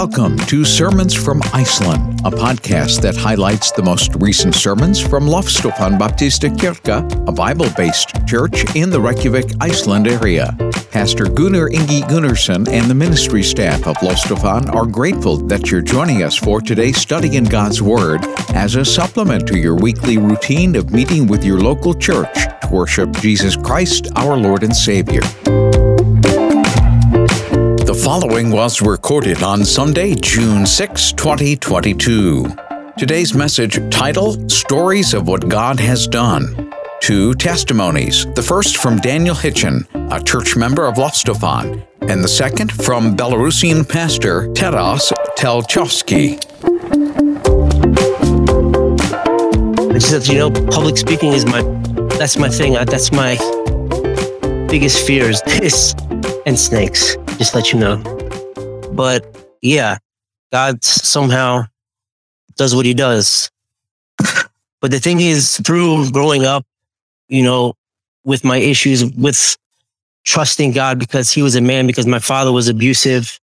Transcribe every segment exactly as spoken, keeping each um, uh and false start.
Welcome to Sermons from Iceland, a podcast that highlights the most recent sermons from Lofstofan Baptista Kirkja, a Bible-based church in the Reykjavik, Iceland area. Pastor Gunnar Ingi Gunnarsson and the ministry staff of Lofstofan are grateful that you're joining us for today's study in God's Word as a supplement to your weekly routine of meeting with your local church to worship Jesus Christ, our Lord and Savior. The following was recorded on Sunday, June sixth, twenty twenty-two. Today's message title, Stories of What God Has Done. Two testimonies, the first from Daniel Hitchen, a church member of Lofstofan, and the second from Belarusian pastor Taras Telchovsky. It's just, you know, public speaking is my, that's my thing. That's my biggest fear is this and snakes. Just let you know. But yeah, God somehow does what he does. But the thing is, through growing up, you know, with my issues with trusting God because he was a man, because my father was abusive,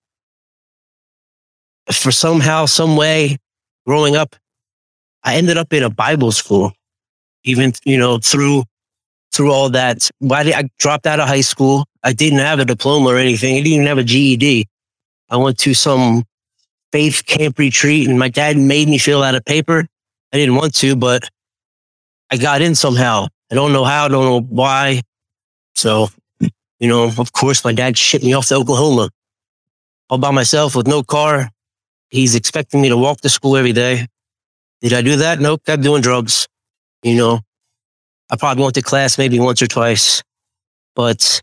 for somehow, some way, growing up, I ended up in a Bible school. Even, you know, through through all that. Why did I dropped out of high school? I didn't have a diploma or anything. I didn't even have a G E D. I went to some faith camp retreat and my dad made me fill out a paper. I didn't want to, but I got in somehow. I don't know how, I don't know why. So, you know, of course, my dad shipped me off to Oklahoma all by myself with no car. He's expecting me to walk to school every day. Did I do that? Nope, kept doing drugs. You know, I probably went to class maybe once or twice, but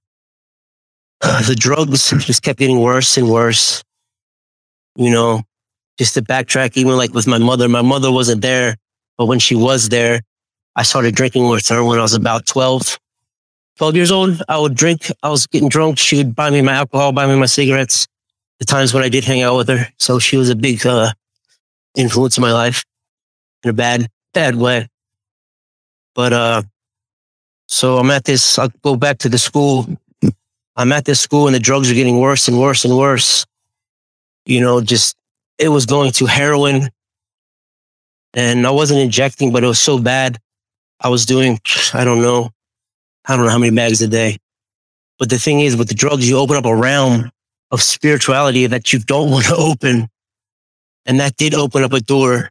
uh, the drugs just kept getting worse and worse. You know, just to backtrack, even like with my mother, my mother wasn't there, but when she was there, I started drinking with her when I was about twelve, twelve years old. I would drink. I was getting drunk. She would buy me my alcohol, buy me my cigarettes, the times when I did hang out with her. So she was a big uh, influence in my life in a bad, bad way. But, uh, so I'm at this, I'll go back to the school. I'm at this school and the drugs are getting worse and worse and worse. You know, just, it was going to heroin and I wasn't injecting, but it was so bad. I was doing, I don't know, I don't know how many bags a day. But the thing is, with the drugs, you open up a realm of spirituality that you don't want to open. And that did open up a door.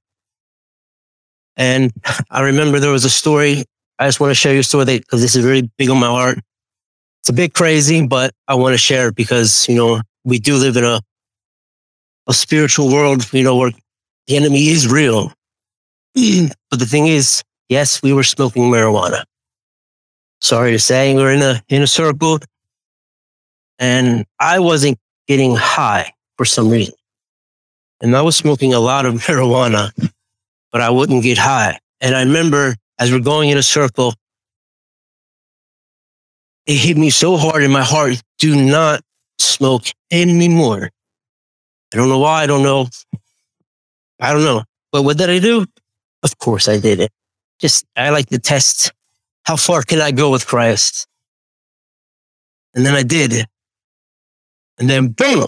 And I remember there was a story. I just want to share your story because this is really big on my heart. It's a bit crazy, but I want to share it because, you know, we do live in a, a spiritual world, you know, where the enemy is real. But the thing is, yes, we were smoking marijuana. Sorry to say, we were in a, in a circle and I wasn't getting high for some reason. And I was smoking a lot of marijuana, but I wouldn't get high. And I remember as we're going in a circle, it hit me so hard in my heart, do not smoke anymore. I don't know why, I don't know. I don't know. But what did I do? Of course I did it. Just, I like to test how far can I go with Christ. And then I did it. And then boom,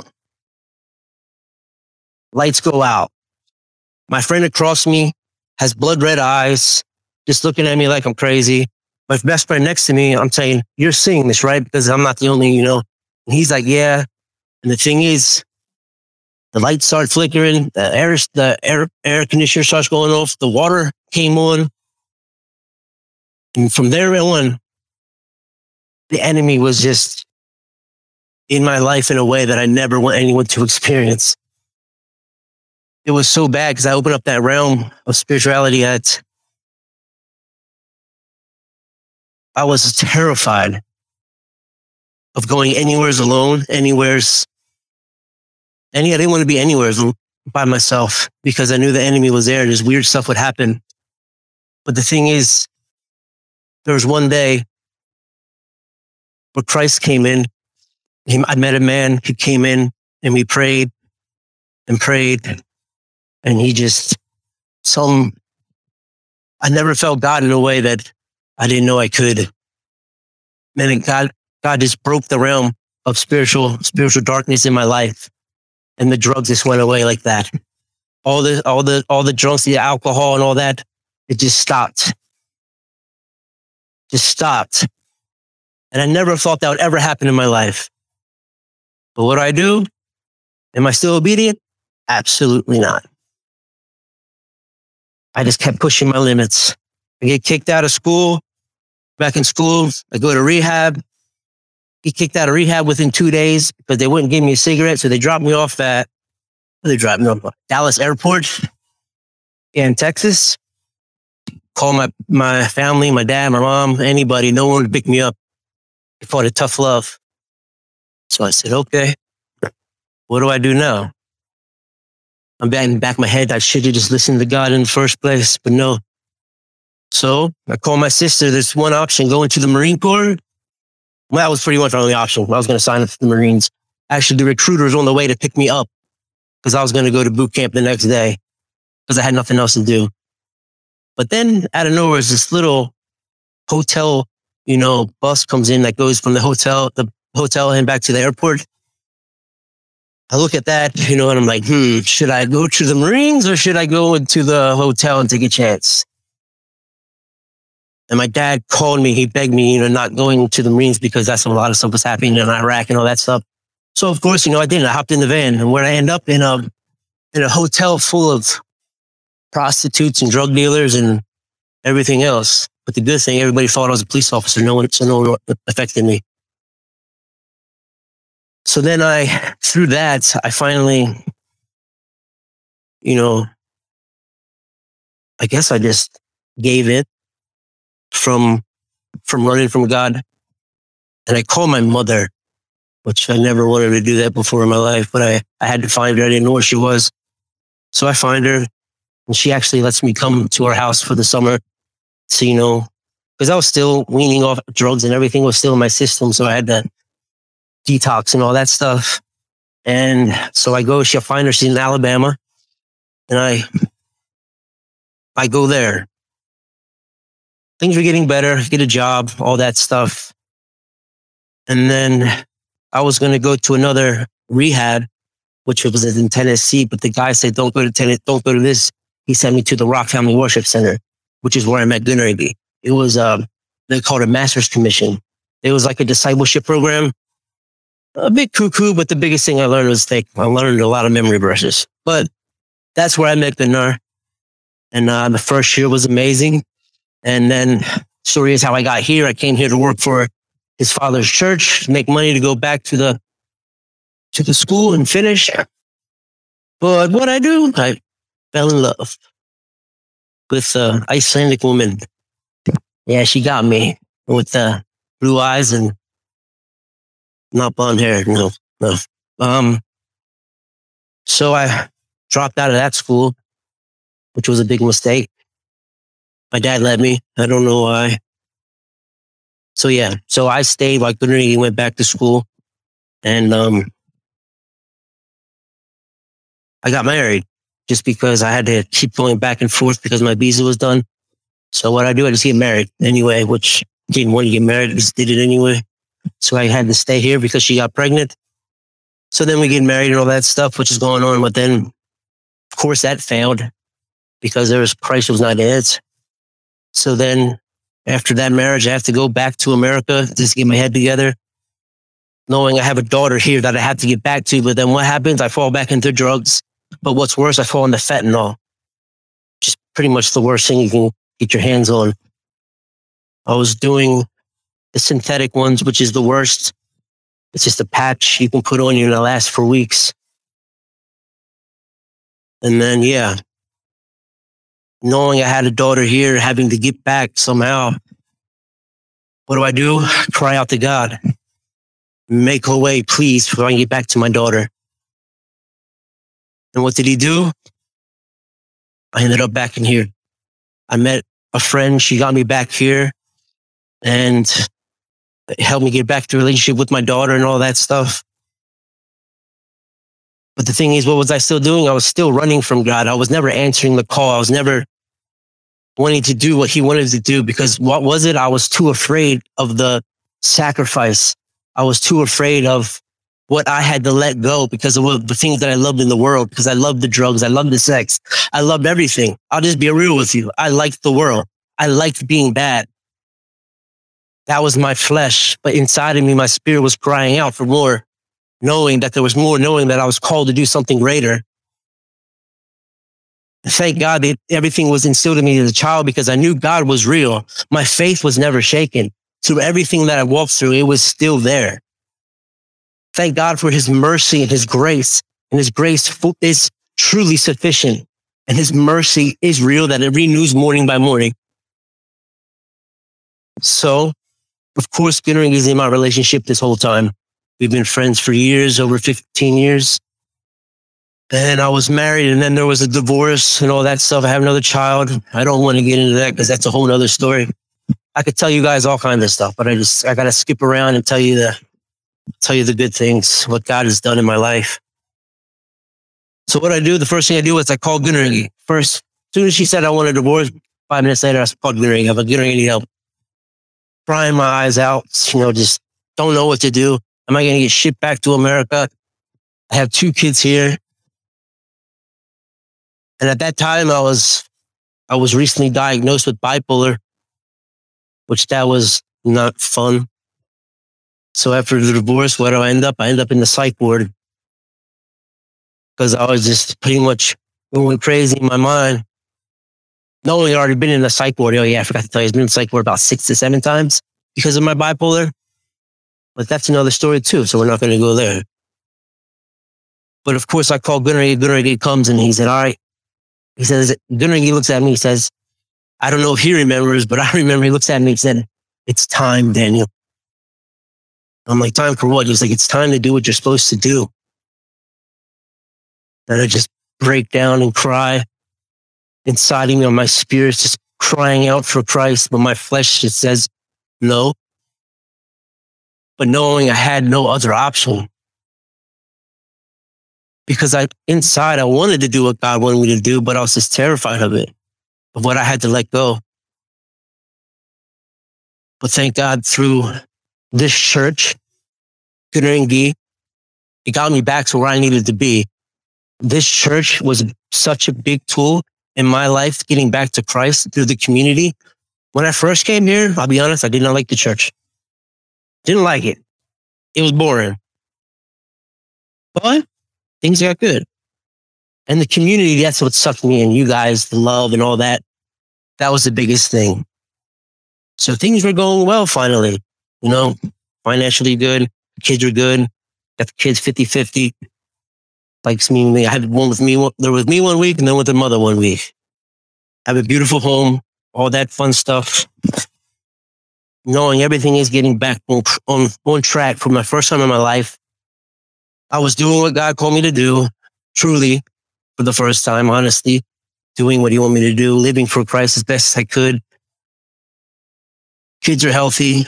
lights go out. My friend across me has blood red eyes, just looking at me like I'm crazy. My best friend next to me, I'm saying, you're seeing this, right? Because I'm not the only, you know. And he's like, yeah. And the thing is, the lights start flickering, the air, the air, air conditioner starts going off, the water came on. And from there on, the enemy was just in my life in a way that I never want anyone to experience. It was so bad because I opened up that realm of spirituality that I was terrified of going anywheres alone, anywheres. Any, I didn't want to be anywhere by myself because I knew the enemy was there and this weird stuff would happen. But the thing is, there was one day where Christ came in. He, I met a man who came in and we prayed and prayed. And he just, some, I never felt God in a way that I didn't know I could. Man, God, God just broke the realm of spiritual, spiritual darkness in my life. and the drugs just went away like that. All the, all the, all the drunks, the alcohol and all that, it just stopped. Just stopped. And I never thought that would ever happen in my life. But what do I do? Am I still obedient? Absolutely not. I just kept pushing my limits. I get kicked out of school. Back in school, I go to rehab. Get kicked out of rehab within two days because they wouldn't give me a cigarette. So they dropped me off at, they dropped me off at Dallas Airport in Texas. Call my, my family, my dad, my mom, anybody. No one would pick me up. They fought a tough love. So I said, okay, what do I do now? I'm back in the back of my head. I should have just listened to God in the first place, but no. So I called my sister. There's one option, go into the Marine Corps. Well, that was pretty much the only option. I was going to sign up for the Marines. Actually, the recruiter was on the way to pick me up because I was going to go to boot camp the next day because I had nothing else to do. But then out of nowhere, this little hotel, you know, bus comes in that goes from the hotel, the hotel and back to the airport. I look at that, you know, and I'm like, hmm, should I go to the Marines or should I go into the hotel and take a chance? And my dad called me. He begged me, you know, not going to the Marines because that's a lot of stuff was happening in Iraq and all that stuff. So, of course, you know, I didn't. I hopped in the van. And where I end up in a, in a hotel full of prostitutes and drug dealers and everything else. But the good thing, everybody thought I was a police officer. No one, so no one affected me. So then I, through that, I finally, you know, I guess I just gave it from, from running from God. And I called my mother, which I never wanted to do that before in my life, but I, I had to find her. I didn't know where she was. So I find her and she actually lets me come to our house for the summer. So, you know, because I was still weaning off drugs and everything was still in my system. So I had to detox and all that stuff. And so I go, she'll find her, she's in Alabama. And I, I go there. Things were getting better, get a job, all that stuff. And then I was going to go to another rehab, which was in Tennessee, but the guy said, don't go to Tennessee, don't go to this. He sent me to the Rock Family Worship Center, which is where I met Gunnerby. It was, um, they called a Master's Commission. It was like a discipleship program. A bit cuckoo, but the biggest thing I learned was like, I learned a lot of memory verses. But that's where I met Gunnar. And uh, the first year was amazing. And then story is how I got here. I came here to work for his father's church, to make money to go back to the to the school and finish. But what I do, I fell in love with an Icelandic woman. Yeah, she got me with uh, blue eyes and not blonde hair. No, no. Um, so I dropped out of that school, which was a big mistake. My dad let me. I don't know why. So yeah, so I stayed while Gunnerby went back to school, and um, I got married just because I had to keep going back and forth because my visa was done. So what I do, I just get married anyway, which didn't want to get married, I just did it anyway. So I had to stay here because she got pregnant. So then we get married and all that stuff, which is going on. But then, of course, that failed because there was Christ was not in it. So then after that marriage, I have to go back to America just to get my head together, knowing I have a daughter here that I have to get back to. But then what happens? I fall back into drugs. But what's worse, I fall into fentanyl. Just pretty much the worst thing you can get your hands on. I was doing the synthetic ones, which is the worst. It's just a patch you can put on you and it'll last for weeks. And then, yeah, knowing I had a daughter here, having to get back somehow, what do I do? Cry out to God. Make a way, please, so I can get back to my daughter. And what did he do? I ended up back in here. I met a friend. She got me back here and helped me get back to a relationship with my daughter and all that stuff. But the thing is, what was I still doing? I was still running from God. I was never answering the call. I was never wanting to do what he wanted to do because what was it? I was too afraid of the sacrifice. I was too afraid of what I had to let go because of what, the things that I loved in the world, because I loved the drugs. I loved the sex. I loved everything. I'll just be real with you. I liked the world. I liked being bad. That was my flesh. But inside of me, my spirit was crying out for more, knowing that there was more, knowing that I was called to do something greater. Thank God that everything was instilled in me as a child because I knew God was real. My faith was never shaken. Through everything that I walked through, it was still there. Thank God for his mercy and his grace. And his grace is truly sufficient. And his mercy is real, that it renews morning by morning. So, of course, Gunnery is in my relationship this whole time. We've been friends for years, over fifteen years. And I was married, and then there was a divorce and all that stuff. I have another child. I don't want to get into that because that's a whole other story. I could tell you guys all kinds of stuff, but I just, I got to skip around and tell you the, tell you the good things, what God has done in my life. So what I do, the first thing I do is I call Gunnery. First, as soon as she said I want a divorce, five minutes later, I called Gunnery. I'm like, Gunnery, I need help. Crying my eyes out, you know, just don't know what to do. Am I going to get shipped back to America? I have two kids here. And at that time, I was, I was recently diagnosed with bipolar, which that was not fun. So after the divorce, where do I end up? I end up in the psych ward because I was just pretty much going crazy in my mind. Not only already been in the psych ward, oh yeah, I forgot to tell you, I've been in the psych ward about six to seven times because of my bipolar. But that's another story too, so we're not going to go there. But of course, I called Gunnery. Gunnery comes and he said, all right. He says, Gunnery looks at me, he says, I don't know if he remembers, but I remember he looks at me and said, it's time, Daniel. I'm like, time for what? He's like, it's time to do what you're supposed to do. And I just break down and cry. Inside of me, on my spirit's just crying out for Christ, but my flesh just says no. But knowing I had no other option. Because I, inside, I wanted to do what God wanted me to do, but I was just terrified of it, of what I had to let go. But thank God through this church, Gunnery, it got me back to where I needed to be. This church was such a big tool in my life, getting back to Christ through the community. When I first came here, I'll be honest, I did not like the church. Didn't like it. It was boring. But things got good. And the community, that's what sucked me in. You guys, the love and all that. That was the biggest thing. So things were going well finally. You know, financially good. The kids were good. Got the kids fifty-fifty. Like me, I had one with me, there with me one week and then with the mother one week. I have a beautiful home, all that fun stuff. Knowing everything is getting back on, on, on track for my first time in my life. I was doing what God called me to do, truly, for the first time, honestly. Doing what he wanted me to do, living for Christ as best as I could. Kids are healthy.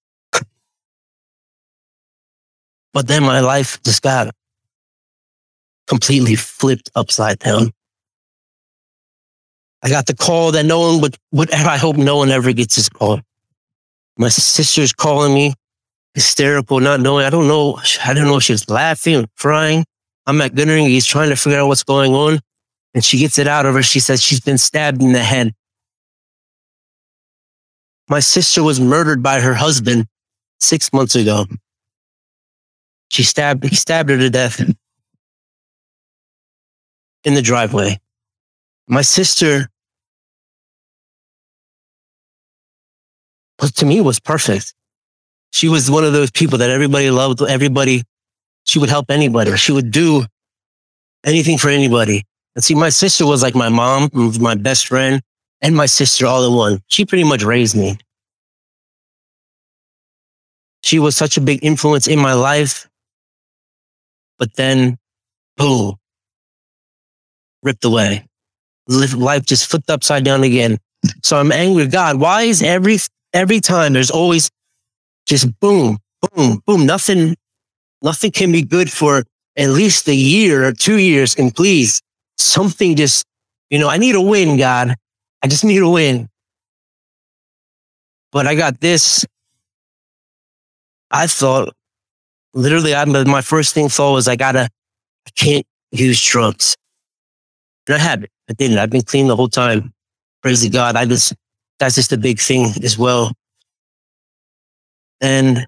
But then my life just got completely flipped upside down. I got the call that no one would, would ever, I hope no one ever gets this call. My sister's calling me, hysterical, not knowing, I don't know, I don't know if she was laughing or crying. I'm at Gunnery, he's trying to figure out what's going on. And she gets it out of her. She says she's been stabbed in the head. My sister was murdered by her husband six months ago. She stabbed, he stabbed her to death in the driveway. My sister was, to me, was perfect. She was one of those people that everybody loved, everybody, she would help anybody. She would do anything for anybody. And see, my sister was like my mom, my best friend, and my sister all in one. She pretty much raised me. She was such a big influence in my life. But then, boom, ripped away. Life just flipped upside down again. So I'm angry with God. Why is every every time there's always just boom, boom, boom. Nothing, nothing can be good for at least a year or two years. And please, something just, you know, I need a win, God. I just need a win. But I got this. I thought literally, I, my first thing thought was, I gotta, I can't use drugs. And I haven't. I didn't. I've been clean the whole time. Praise the God. I just, that's just a big thing as well. And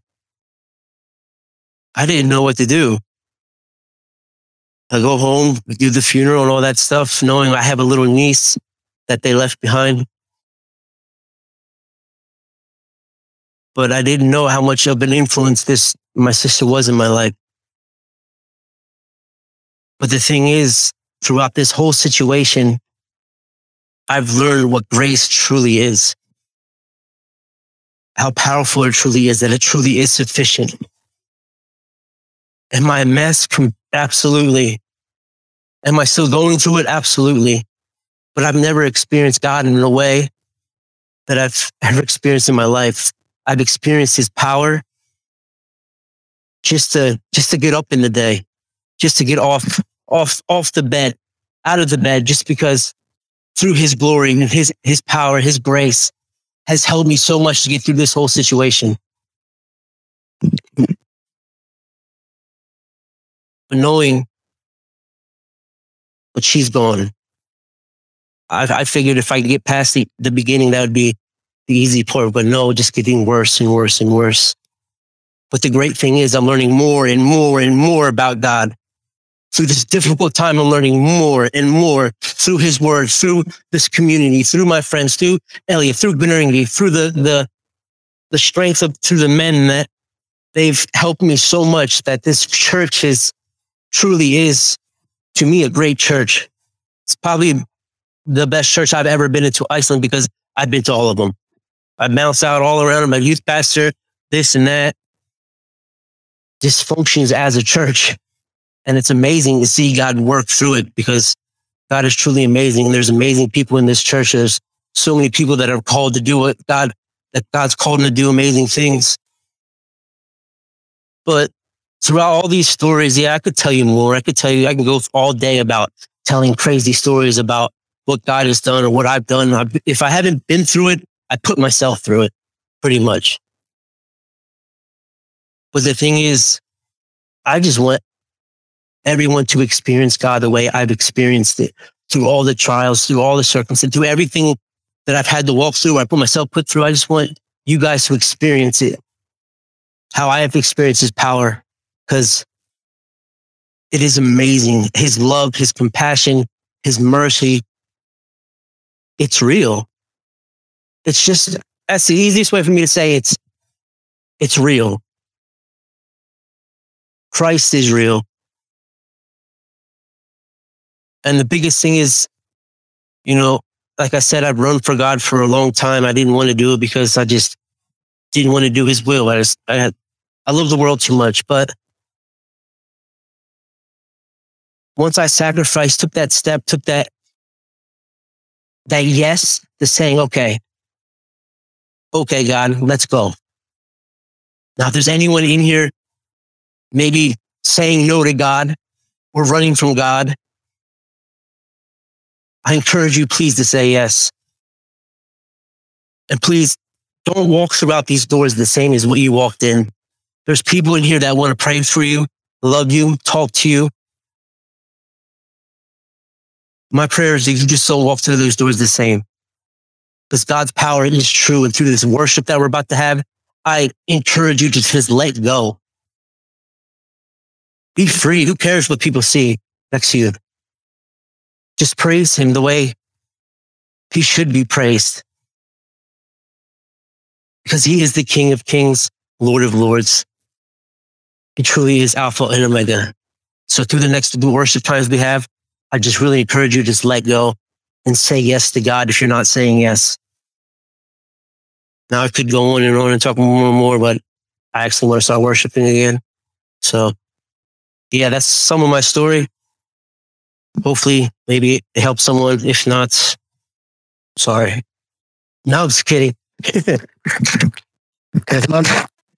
I didn't know what to do. I go home, do the funeral and all that stuff, knowing I have a little niece that they left behind. But I didn't know how much of an influence this, my sister was in my life. But the thing is, throughout this whole situation, I've learned what grace truly is. How powerful it truly is, that it truly is sufficient. Am I a mess? Absolutely. Am I still going through it? Absolutely. But I've never experienced God in a way that I've ever experienced in my life. I've experienced his power just to, just to get up in the day, just to get off, off, off the bed, out of the bed, just because through his glory and his, his power, his grace has helped me so much to get through this whole situation. But knowing what she's gone, I, I figured if I could get past the, the beginning, that would be the easy part. But no, just getting worse and worse and worse. But the great thing is I'm learning more and more and more about God. Through this difficult time, I'm learning more and more through his word, through this community, through my friends, through Elliot, through Gbenaringi, through the, the, the strength of, through the men that they've helped me so much, that this church is truly is, to me, a great church. It's probably the best church I've ever been into Iceland, because I've been to all of them. I bounced out all around. I'm a youth pastor, this and that. This functions as a church. And it's amazing to see God work through it, because God is truly amazing. And there's amazing people in this church. There's so many people that are called to do what God, that God's called them to do amazing things. But throughout all these stories, yeah, I could tell you more. I could tell you, I can go all day about telling crazy stories about what God has done or what I've done. If I haven't been through it, I put myself through it pretty much. But the thing is, I just want everyone to experience God the way I've experienced it, through all the trials, through all the circumstances, through everything that I've had to walk through, I put myself put through. I just want you guys to experience it, how I have experienced his power, because it is amazing. His love, his compassion, his mercy. It's real. It's just, that's the easiest way for me to say it's, it's real. Christ is real. And the biggest thing is, you know, like I said, I've run for God for a long time. I didn't want to do it because I just didn't want to do his will. I just, I had, I love the world too much. But once I sacrificed, took that step, took that, that yes to saying, okay, okay, God, let's go. Now, if there's anyone in here maybe saying no to God or running from God, I encourage you, please, to say yes. And please don't walk throughout these doors the same as what you walked in. There's people in here that want to pray for you, love you, talk to you. My prayer is that you just don't walk through those doors the same. Because God's power is true. And through this worship that we're about to have, I encourage you to just let go. Be free. Who cares what people see next to you? Just praise him the way he should be praised. Because he is the King of Kings, Lord of Lords. He truly is Alpha and Omega. So through the next worship times we have, I just really encourage you to just let go and say yes to God if you're not saying yes. Now I could go on and on and talk more and more, but I actually want to start worshiping again. So yeah, that's some of my story. Hopefully, maybe it helps someone. If not, sorry. No, I'm just kidding. Come on.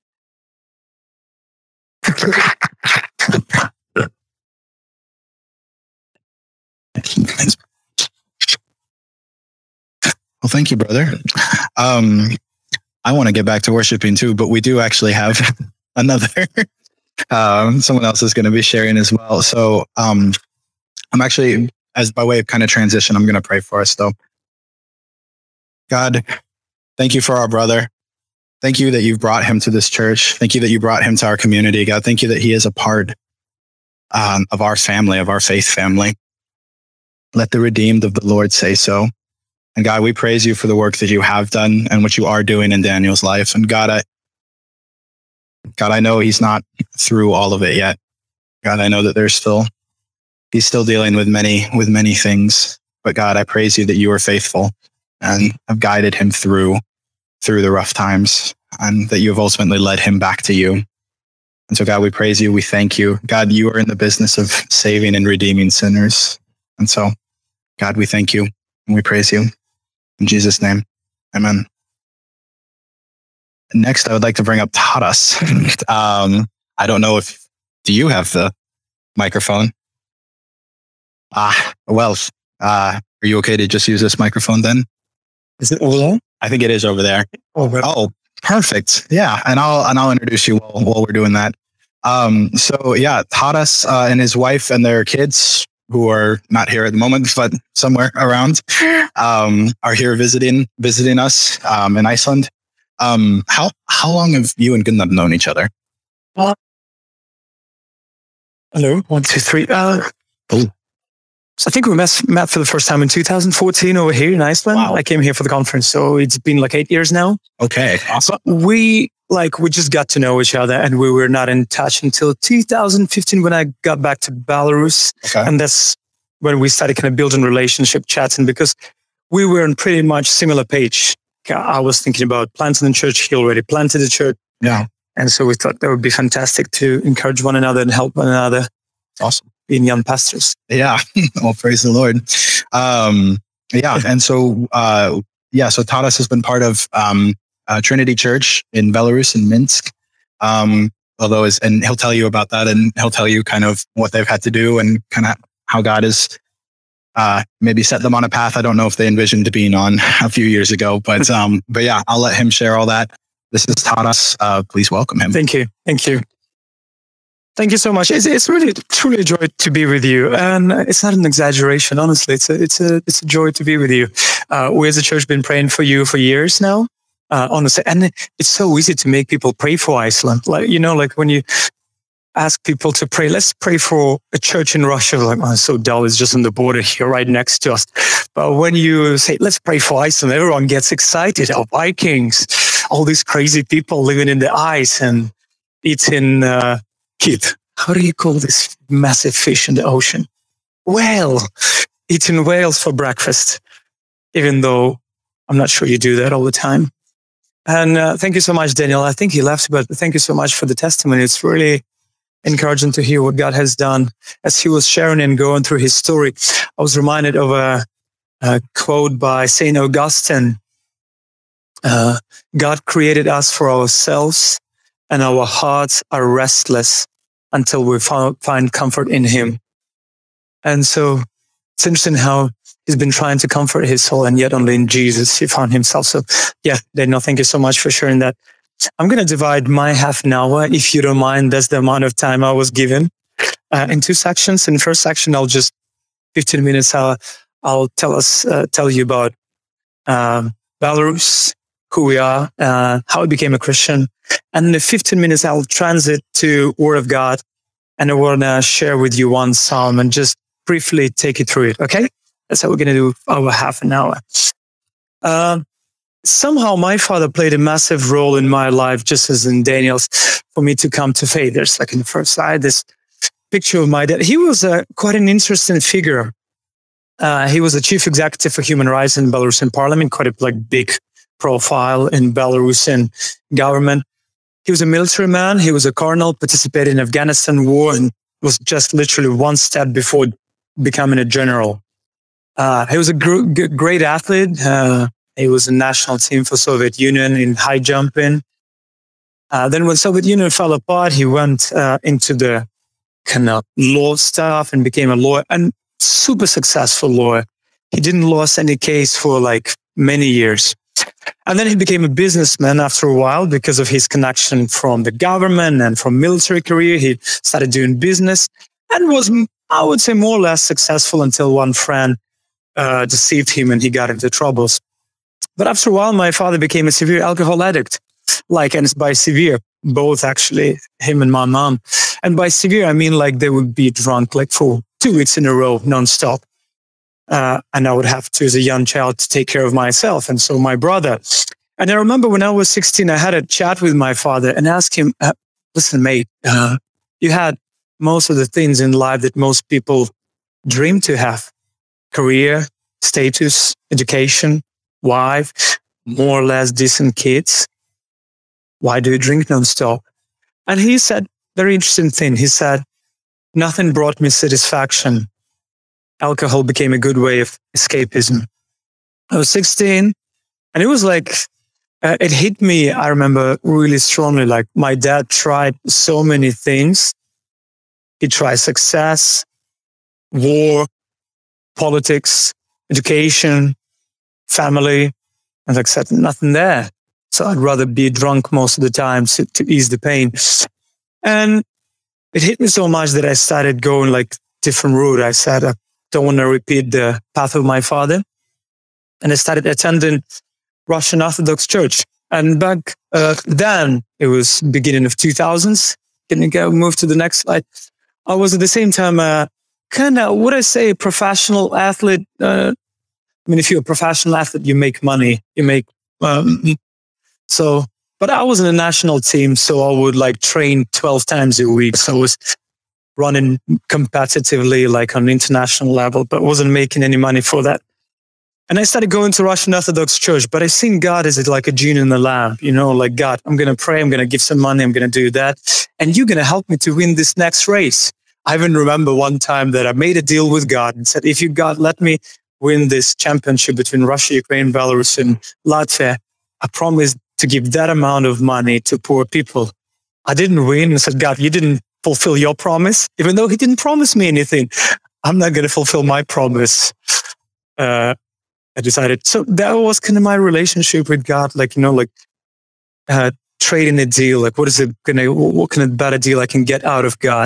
Well, thank you, brother. Um, I want to get back to worshiping too, but we do actually have another um, someone else is going to be sharing as well. So um, I'm actually, as by way of kind of transition, I'm going to pray for us though. God, thank you for our brother. Thank you that you've brought him to this church. Thank you that you brought him to our community. God, thank you that he is a part um, of our family, of our faith family. Let the redeemed of the Lord say so. And God, we praise you for the work that you have done and what you are doing in Daniel's life. And God, I, God, I know he's not through all of it yet. God, I know that there's still, he's still dealing with many, with many things. But God, I praise you that you are faithful and have guided him through, through the rough times, and that you have ultimately led him back to you. And so God, we praise you. We thank you. God, you are in the business of saving and redeeming sinners. And so God, we thank you and we praise you. In Jesus' name, amen. Next, I would like to bring up Taras. um, I don't know if, do you have the microphone? Ah, well, uh, are you okay to just use this microphone then? Is it over there? I think it is over there. Over. Oh, perfect. Yeah, and I'll and I'll introduce you while, while we're doing that. Um, so yeah, Taras uh, and his wife and their kids, who are not here at the moment, but somewhere around, um, are here visiting visiting us um, in Iceland. Um, how how long have you and Gunnar known each other? Uh, hello, one, two, three. Uh, oh. So I think we met, met for the first time in two thousand fourteen over here in Iceland. Wow. I came here for the conference, so it's been like eight years now. Okay, awesome. But we like we just got to know each other, and we were not in touch until two thousand fifteen when I got back to Belarus, okay. And that's when we started kind of building relationship, chatting, because we were on pretty much similar page. I was thinking about planting a church. He already planted a church. Yeah. And so we thought that would be fantastic to encourage one another and help one another. Awesome. Being young pastors. Yeah. Well, praise the Lord. Um, yeah. And so, uh, yeah, so Taras has been part of um, uh, Trinity Church in Belarus, in Minsk. Um, although, is, and he'll tell you about that, and he'll tell you kind of what they've had to do and kind of how God has uh, maybe set them on a path I don't know if they envisioned being on a few years ago. But um, but yeah, I'll let him share all that. This is Taras. Uh, please welcome him. Thank you. Thank you. Thank you so much. It's, it's really truly a joy to be with you, and it's not an exaggeration. Honestly, it's a it's a it's a joy to be with you. Uh, we as a church have been praying for you for years now. Uh, honestly, and it's so easy to make people pray for Iceland. Like you know, like when you ask people to pray, let's pray for a church in Russia. Like, oh, it's so dull. It's just on the border here, right next to us. But when you say, let's pray for Iceland, everyone gets excited. Oh, Vikings, all these crazy people living in the ice and eating. Uh, Kid, how do you call this massive fish in the ocean? Whale. Eating whales for breakfast, even though I'm not sure you do that all the time. And uh, thank you so much, Daniel. I think he left, but thank you so much for the testimony. It's really encouraging to hear what God has done. As he was sharing and going through his story, I was reminded of a, a quote by Saint Augustine. Uh, God created us for ourselves, and our hearts are restless until we find comfort in him. And so it's interesting how he's been trying to comfort his soul, and yet only in Jesus he found himself. So yeah, Daniel, thank you so much for sharing that. I'm going to divide my half an hour, if you don't mind. That's the amount of time I was given, uh, in two sections. In the first section, I'll just fifteen minutes. I'll, I'll tell us, uh, tell you about um, Belarus, who we are, uh, how I became a Christian. And in the fifteen minutes, I'll transit to Word of God, and I want to share with you one psalm and just briefly take you through it. Okay? That's how we're going to do our half an hour. Um, somehow my father played a massive role in my life, just as in Daniel's, for me to come to faith. There's like in the first slide, this picture of my dad. He was uh, quite an interesting figure. Uh, he was the chief executive for human rights in Belarusian parliament, quite a like big profile in Belarusian government. He was a military man. He was a colonel, participated in Afghanistan war, and was just literally one step before becoming a general. Uh, he was a gr- g- great athlete. Uh, he was a national team for Soviet Union in high jumping. Uh, then when Soviet Union fell apart, he went uh, into the kind of law stuff and became a lawyer, and super successful lawyer. He didn't lose any case for like many years. And then he became a businessman after a while because of his connection from the government and from military career. He started doing business and was, I would say, more or less successful until one friend uh, deceived him and he got into troubles. But after a while, my father became a severe alcohol addict. Like, and by severe, both actually, him and my mom. And by severe, I mean like they would be drunk like for two weeks in a row, nonstop. Uh, and I would have to, as a young child, to take care of myself. And so my brother. And I remember when I was sixteen, I had a chat with my father and asked him, uh, listen, mate, uh, you had most of the things in life that most people dream to have. Career, status, education, wife, more or less decent kids. Why do you drink nonstop? And he said, very interesting thing. He said, nothing brought me satisfaction. Alcohol became a good way of escapism. I was sixteen, and it was like, uh, it hit me, I remember, really strongly. Like, my dad tried so many things. He tried success, war, politics, education, family, and like I said, nothing there. So I'd rather be drunk most of the time to, to ease the pain. And it hit me so much that I started going like different route. I said, I don't want to repeat the path of my father. And I started attending Russian Orthodox Church. And back uh, then, it was beginning of two thousands. Can you go move to the next slide? I was at the same time, uh, kind of, would I say, professional athlete? Uh, I mean, if you're a professional athlete, you make money. You make, um, so, but I was in a national team, so I would like train twelve times a week. So I was running competitively, like on international level, but wasn't making any money for that. And I started going to Russian Orthodox Church, but I seen God as like a genie in the lamp, you know, like, God, I'm going to pray, I'm going to give some money, I'm going to do that. And you're going to help me to win this next race. I even remember one time that I made a deal with God and said, if you, God, let me win this championship between Russia, Ukraine, Belarus, and Latvia, I promise to give that amount of money to poor people. I didn't win. I said, God, you didn't fulfill your promise, even though he didn't promise me anything. I'm not going to fulfill my promise. Uh, I decided. So that was kind of my relationship with God. Like, you know, like uh, trading a deal. Like, what is it going to, what kind of better deal I can get out of God?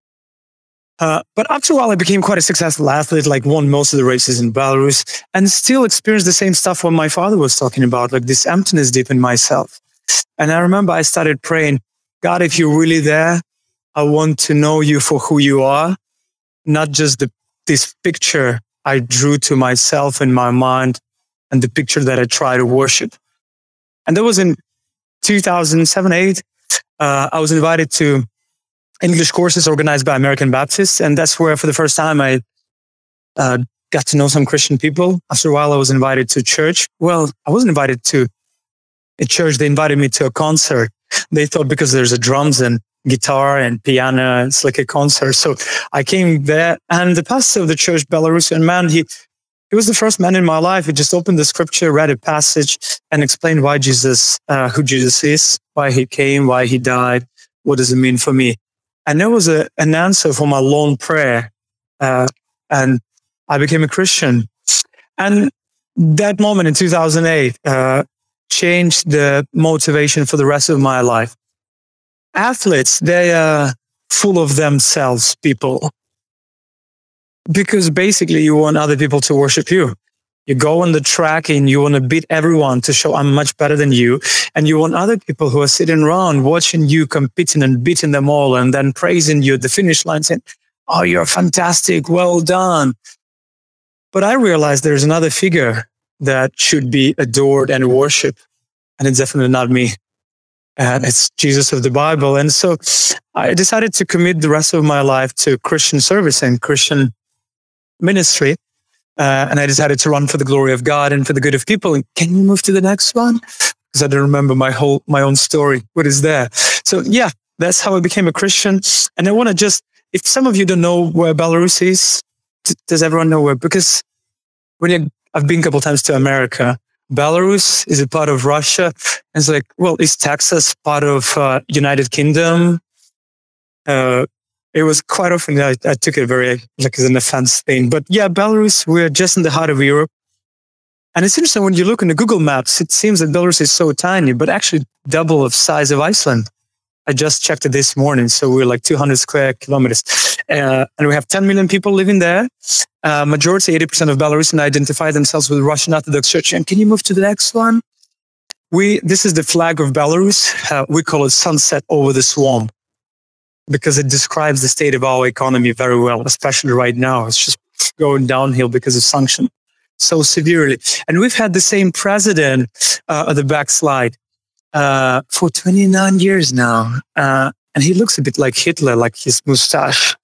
Uh, but after a while, I became quite a successful athlete, like won most of the races in Belarus, and still experienced the same stuff what my father was talking about, like this emptiness deep in myself. And I remember I started praying, God, if you're really there, I want to know you for who you are, not just the, this picture I drew to myself in my mind and the picture that I try to worship. And that was in two thousand seven, eight. Uh, I was invited to English courses organized by American Baptists. And that's where, for the first time, I uh, got to know some Christian people. After a while, I was invited to church. Well, I wasn't invited to a church. They invited me to a concert. They thought because there's a drums and guitar and piano, it's like a concert. So I came there, and the pastor of the church, Belarusian man, he, he was the first man in my life. He just opened the scripture, read a passage, and explained why Jesus, uh, who Jesus is, why he came, why he died, what does it mean for me. And there was a, an answer for my long prayer. Uh, and I became a Christian. And that moment in two thousand eight uh, changed the motivation for the rest of my life. Athletes, they are full of themselves, people. Because basically you want other people to worship you. You go on the track and you want to beat everyone to show I'm much better than you. And you want other people who are sitting around watching you competing and beating them all and then praising you at the finish line saying, oh, you're fantastic, well done. But I realized there's another figure that should be adored and worshiped. And it's definitely not me. And it's Jesus of the Bible. And so I decided to commit the rest of my life to Christian service and Christian ministry. Uh, and I decided to run for the glory of God and for the good of people. And can you move to the next one? Because I don't remember my whole, my own story. What is there? So yeah, that's how I became a Christian. And I want to just, if some of you don't know where Belarus is, t- does everyone know where? Because when you, I've been a couple times to America, Belarus is a part of Russia. And it's like, well, is Texas part of uh, United Kingdom? Uh, It was quite often, I, I took it very like as an offense thing. But yeah, Belarus, we're just in the heart of Europe. And it's interesting when you look in the Google Maps, it seems that Belarus is so tiny, but actually double of size of Iceland. I just checked it this morning, so we're like two hundred square kilometers. Uh, and we have ten million people living there. Uh, majority, eighty percent of Belarusians identify themselves with Russian Orthodox Church. And can you move to the next one? We This is the flag of Belarus. Uh, we call it Sunset Over the Swamp because it describes the state of our economy very well, especially right now. It's just going downhill because of sanctions so severely. And we've had the same president uh, on the backslide uh, for twenty-nine years now. Uh, and he looks a bit like Hitler, like his mustache.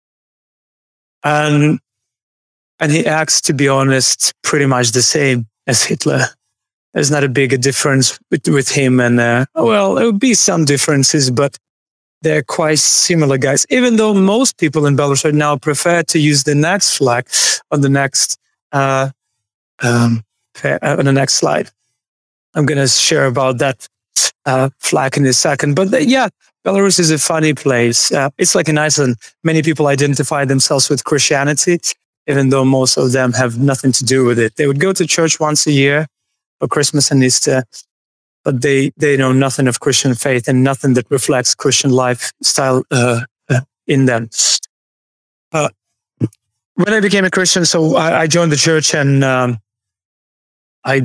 And, and he acts, to be honest, pretty much the same as Hitler. There's not a big a difference with, with him. And, uh, well, there would be some differences, but they're quite similar guys. Even though most people in Belarus right now prefer to use the next flag on the next, uh, um, on the next slide. I'm going to share about that uh, flag in a second. But uh, yeah, Belarus is a funny place. Uh, it's like in Iceland. Many people identify themselves with Christianity, even though most of them have nothing to do with it. They would go to church once a year for Christmas and Easter, but they, they know nothing of Christian faith and nothing that reflects Christian lifestyle uh, uh, in them. Uh, when I became a Christian, so I, I joined the church and um, I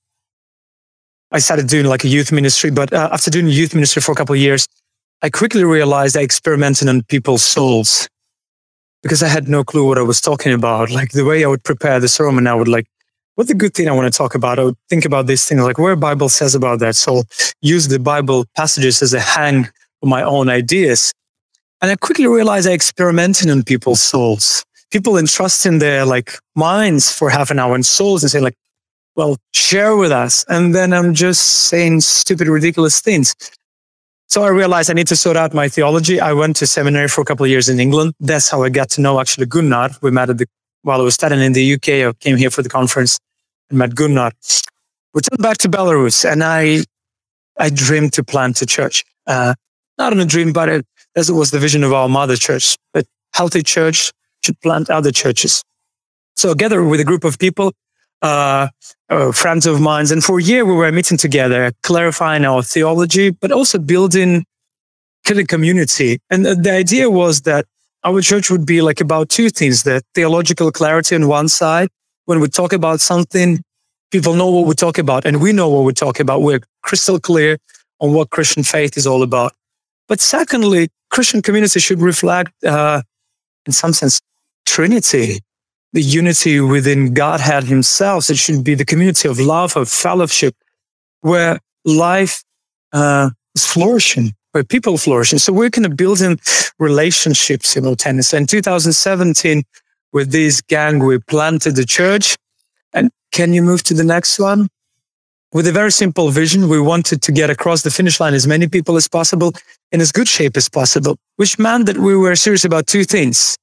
I started doing like a youth ministry. But uh, after doing youth ministry for a couple of years, I quickly realized I experimented on people's souls because I had no clue what I was talking about. Like the way I would prepare the sermon, I would like, what's the good thing I want to talk about? I would think about these things, like where Bible says about that. So use the Bible passages as a hang for my own ideas. And I quickly realized I experimented on people's souls. People entrusting their like minds for half an hour and souls and say like, well, share with us. And then I'm just saying stupid, ridiculous things. So I realized I need to sort out my theology. I went to seminary for a couple of years in England. That's how I got to know actually Gunnar. We met at the, while I was studying in the U K. I came here for the conference and met Gunnar. Returned back to Belarus, and I I dreamed to plant a church. Uh, not in a dream, but it, as it was the vision of our mother church. A healthy church should plant other churches. So together with a group of people, Uh, uh, friends of mine. And for a year, we were meeting together, clarifying our theology, but also building kind of community. And uh, the idea was that our church would be like about two things: the theological clarity on one side. When we talk about something, people know what we talk about, and we know what we talk about. We're crystal clear on what Christian faith is all about. But secondly, Christian community should reflect, uh, in some sense, Trinity. The unity within Godhead himself. It should be the community of love, of fellowship, where life uh, is flourishing, where people flourishing. So we're kind of building relationships simultaneously. In two thousand seventeen, with this gang, we planted the church. And can you move to the next one? With a very simple vision, we wanted to get across the finish line as many people as possible in as good shape as possible, which meant that we were serious about two things.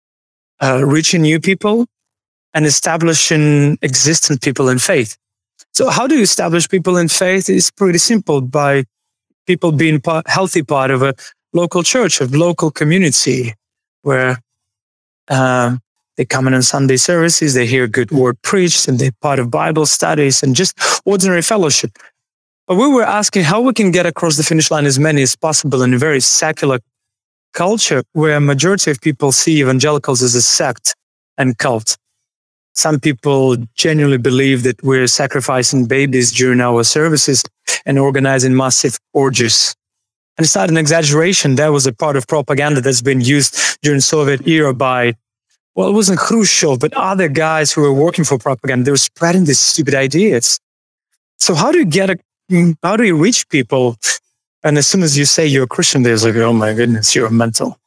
Uh, reaching new people and establishing existing people in faith. So how do you establish people in faith? It's pretty simple, by people being a healthy part of a local church, of local community, where uh, they come in on Sunday services, they hear good word preached, and they're part of Bible studies and just ordinary fellowship. But we were asking how we can get across the finish line as many as possible in a very secular culture where a majority of people see evangelicals as a sect and cult. Some people genuinely believe that we're sacrificing babies during our services and organizing massive orgies. And it's not an exaggeration. That was a part of propaganda that's been used during Soviet era by, well, it wasn't Khrushchev, but other guys who were working for propaganda. They were spreading these stupid ideas. So how do you get a, how do you reach people? And as soon as you say you're a Christian, they're like, oh my goodness, you're mental.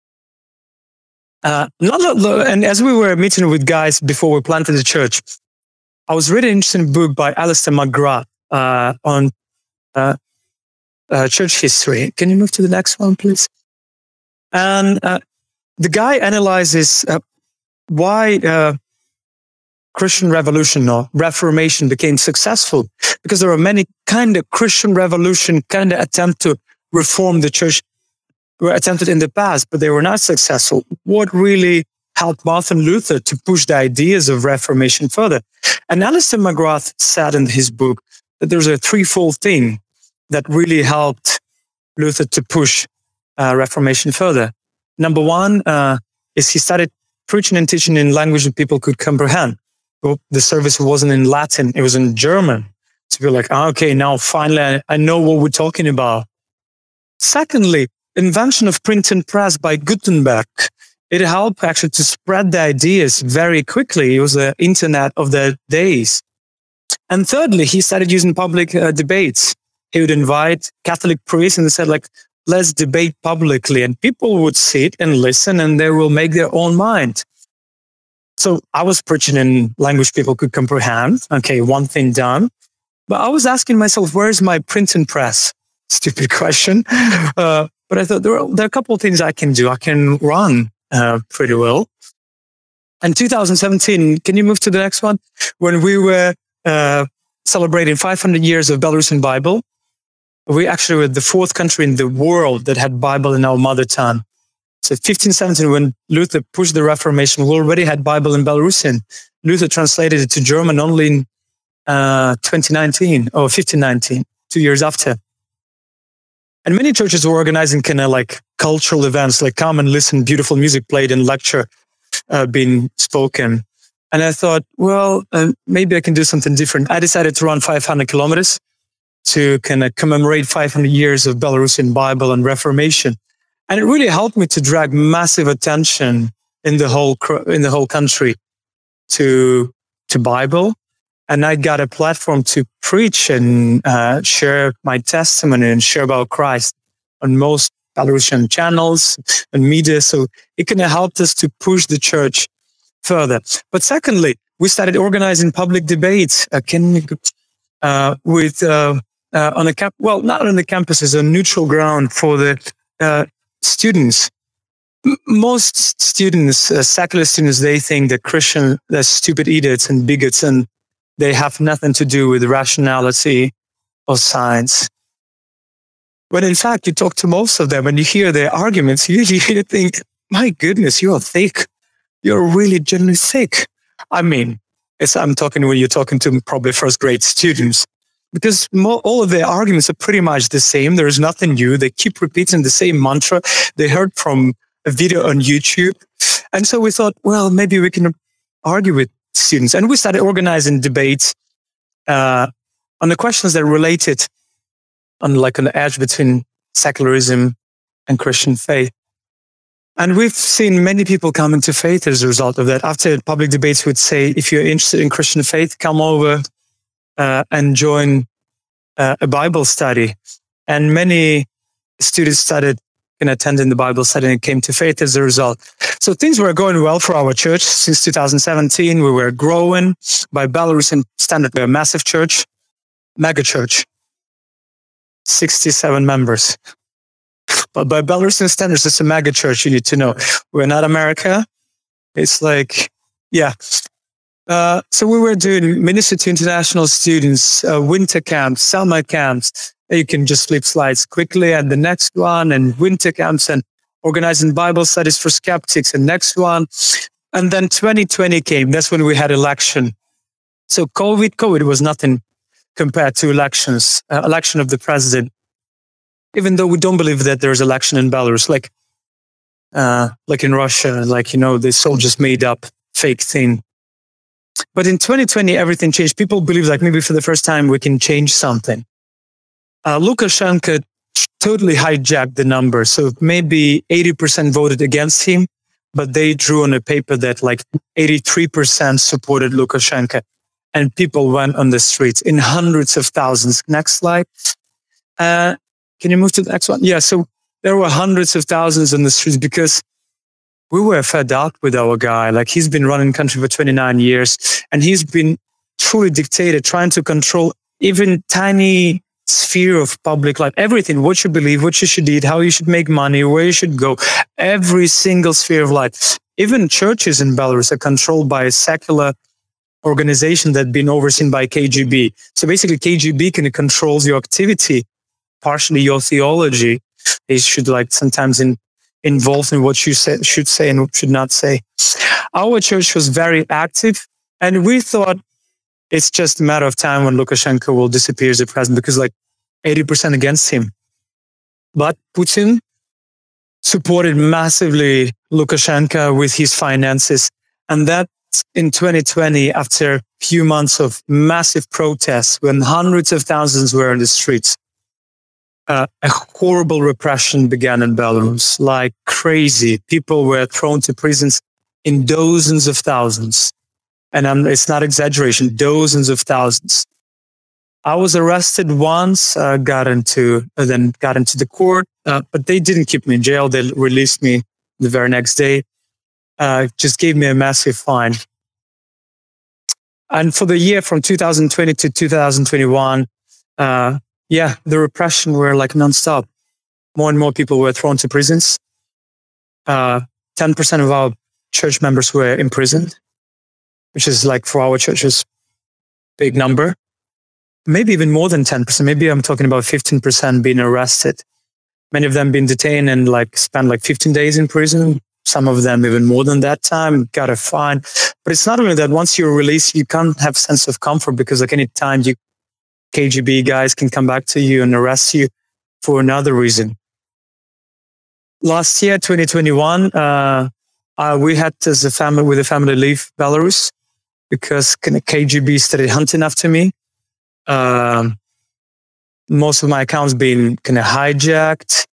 Uh, not, and as we were meeting with guys before we planted the church, I was reading an interesting book by Alistair McGrath uh, on uh, uh, church history. Can you move to the next one, please? And uh, the guy analyzes uh, why uh, Christian revolution or Reformation became successful, because there are many kind of Christian revolution kind of attempt to reform the church were attempted in the past, but they were not successful. What really helped Martin Luther to push the ideas of Reformation further. And Alistair McGrath said in his book that there's a threefold thing that really helped Luther to push uh, Reformation further. Number one uh, is he started preaching and teaching in language that people could comprehend. Well, the service wasn't in Latin, it was in German. To be like, oh, okay, now finally I, I know what we're talking about. Secondly, invention of print and press by Gutenberg. It helped actually to spread the ideas very quickly. It was the internet of the days. And thirdly, he started using public uh, debates. He would invite Catholic priests and they said, like, let's debate publicly. And people would sit and listen and they will make their own mind. So I was preaching in language people could comprehend. Okay, one thing done. But I was asking myself, where's my print and press? Stupid question. Uh, but I thought there are, there are a couple of things I can do. I can run uh, pretty well. And two thousand seventeen, can you move to the next one? When we were uh, celebrating five hundred years of Belarusian Bible, we actually were the fourth country in the world that had Bible in our mother tongue. So fifteen seventeen, when Luther pushed the Reformation, we already had Bible in Belarusian. Luther translated it to German only in uh, twenty nineteen or fifteen nineteen, two years after. And many churches were organizing kind of like cultural events, like come and listen, beautiful music played and lecture uh, being spoken. And I thought, well, uh, maybe I can do something different. I decided to run five hundred kilometers to kind of commemorate five hundred years of Belarusian Bible and Reformation. And it really helped me to drag massive attention in the whole in the whole country to to Bible. And I got a platform to preach and uh, share my testimony and share about Christ on most Belarusian channels and media. So it kind of helped us to push the church further. But secondly, we started organizing public debates. Uh, can you, uh, with uh, uh, on the camp? Well, not on the campuses, a neutral ground for the uh, students. M- most students, uh, secular students, they think that Christian, they're stupid idiots and bigots, and they have nothing to do with rationality or science. When in fact, you talk to most of them and you hear their arguments, you, you think, my goodness, you're thick. You're really genuinely thick. I mean, it's, I'm talking when you're talking to probably first grade students, because mo- all of their arguments are pretty much the same. There's nothing new. They keep repeating the same mantra they heard from a video on YouTube. And so we thought, well, maybe we can argue with students. And we started organizing debates uh, on the questions that related on like on the edge between secularism and Christian faith. And we've seen many people come into faith as a result of that. After public debates, we'd say, if you're interested in Christian faith, come over uh, and join uh, a Bible study. And many students started in attending the Bible study and came to faith as a result. So things were going well for our church since two thousand seventeen. We were growing by Belarusian standard. We're a massive church, mega church, sixty-seven members. But by Belarusian standards, it's a mega church, you need to know. We're not America. It's like, yeah. Uh, so we were doing ministry to international students, uh, winter camps, summer camps. You can just flip slides quickly and the next one, and winter camps, and organizing Bible studies for skeptics, and next one. And then twenty twenty came. That's when we had election. So COVID, COVID was nothing compared to elections, uh, election of the president. Even though we don't believe that there's election in Belarus, like, uh, like in Russia, like, you know, the soldiers made up fake thing. But in twenty twenty, everything changed. People believe like maybe for the first time we can change something. Uh, Lukashenko totally hijacked the numbers. So maybe eighty percent voted against him, but they drew on a paper that like eighty-three percent supported Lukashenko. And people went on the streets in hundreds of thousands. Next slide. Uh, can you move to the next one? Yeah, so there were hundreds of thousands on the streets because we were fed up with our guy. Like, he's been running the country for twenty-nine years, and he's been truly dictator, trying to control even tiny sphere of public life, everything, what you believe, what you should eat, how you should make money, where you should go, every single sphere of life. Even churches in Belarus are controlled by a secular organization that's been overseen by K G B. So basically K G B can control your activity, partially your theology. They should like sometimes in involved in what you say, should say and should not say. Our church was very active, and we thought it's just a matter of time when Lukashenko will disappear as a president, because like eighty percent against him. But Putin supported massively Lukashenko with his finances. And that in twenty twenty, after a few months of massive protests, when hundreds of thousands were in the streets, uh, a horrible repression began in Belarus, like crazy. People were thrown to prisons in dozens of thousands. And um, it's not exaggeration, dozens of thousands. I was arrested once, uh, got into, uh, then got into the court, uh, but they didn't keep me in jail. They released me the very next day. Uh, just gave me a massive fine. And for the year from two thousand twenty to two thousand twenty-one, uh, yeah, the repression were like nonstop. More and more people were thrown to prisons. Uh, ten percent of our church members were imprisoned, which is like for our churches, big number. Maybe even more than ten percent. Maybe I'm talking about fifteen percent being arrested. Many of them being detained and like spent like fifteen days in prison. Some of them even more than that time, got a fine. But it's not only that. Once you're released, you can't have sense of comfort, because like any time you K G B guys can come back to you and arrest you for another reason. Last year, twenty twenty-one, uh, uh, we had as a family, with a family leave Belarus, because K G B started hunting after me. Um, most of my accounts being kind of hijacked.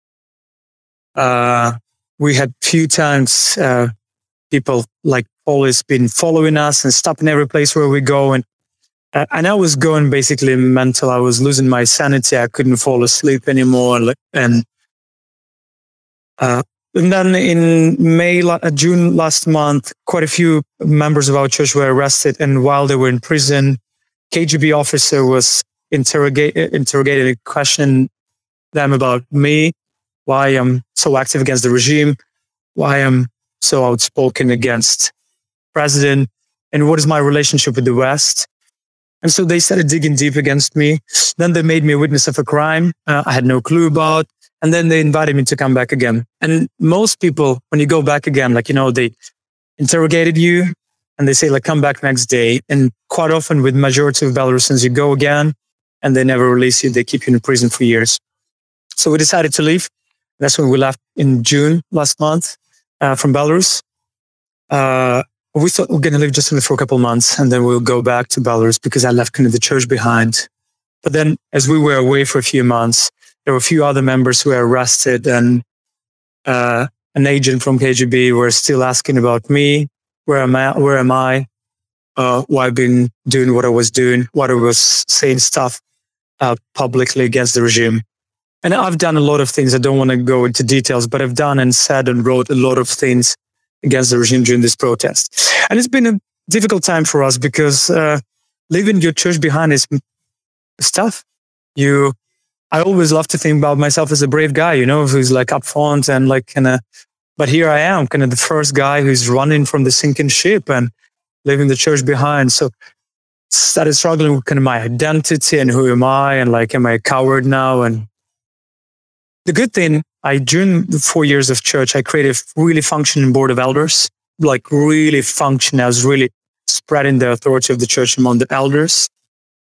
Uh, we had few times uh, people like always been following us and stopping every place where we go, and uh, and I was going basically mental. I was losing my sanity. I couldn't fall asleep anymore, and uh, and then in May, June last month, quite a few members of our church were arrested, and while they were in prison, K G B officer was interrogate, interrogating and questioning them about me, why I'm so active against the regime, why I'm so outspoken against president, and what is my relationship with the West. And so they started digging deep against me. Then they made me a witness of a crime uh, I had no clue about. And then they invited me to come back again. And most people, when you go back again, like, you know, they interrogated you and they say, like, come back next day. And quite often with majority of Belarusians, you go again and they never release you. They keep you in prison for years. So we decided to leave. That's when we left in June last month uh, from Belarus. Uh, we thought we're going to live just for a couple of months and then we'll go back to Belarus, because I left kind of the church behind. But then as we were away for a few months, there were a few other members who were arrested, and uh, an agent from K G B were still asking about me. Where am I? Where am I? Uh, why I've been doing what I was doing, what I was saying stuff uh, publicly against the regime. And I've done a lot of things. I don't want to go into details, but I've done and said and wrote a lot of things against the regime during this protest. And it's been a difficult time for us, because uh, leaving your church behind is tough. You, I always love to think about myself as a brave guy, you know, who's like up front and like kind of, but here I am, kind of the first guy who's running from the sinking ship and leaving the church behind. So started struggling with kind of my identity and who am I, and like, am I a coward now? And the good thing, I, during the four years of church, I created a really functioning board of elders, like really functioning. I was really spreading the authority of the church among the elders.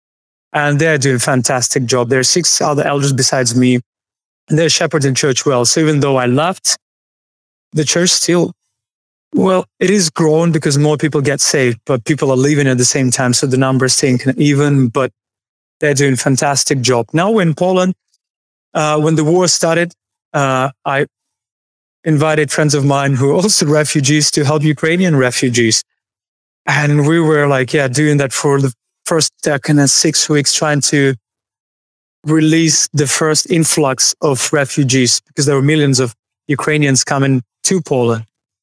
And they're doing a fantastic job. There are six other elders besides me, and they're shepherding church well. So even though I left, the church still, well, it is growing because more people get saved, but people are leaving at the same time. So the numbers staying even, but they're doing a fantastic job. Now we're in Poland. Uh, when the war started, uh, I invited friends of mine who are also refugees to help Ukrainian refugees. And we were like, yeah, doing that for the first uh, kind of six weeks, trying to release the first influx of refugees, because there were millions of Ukrainians coming to Poland.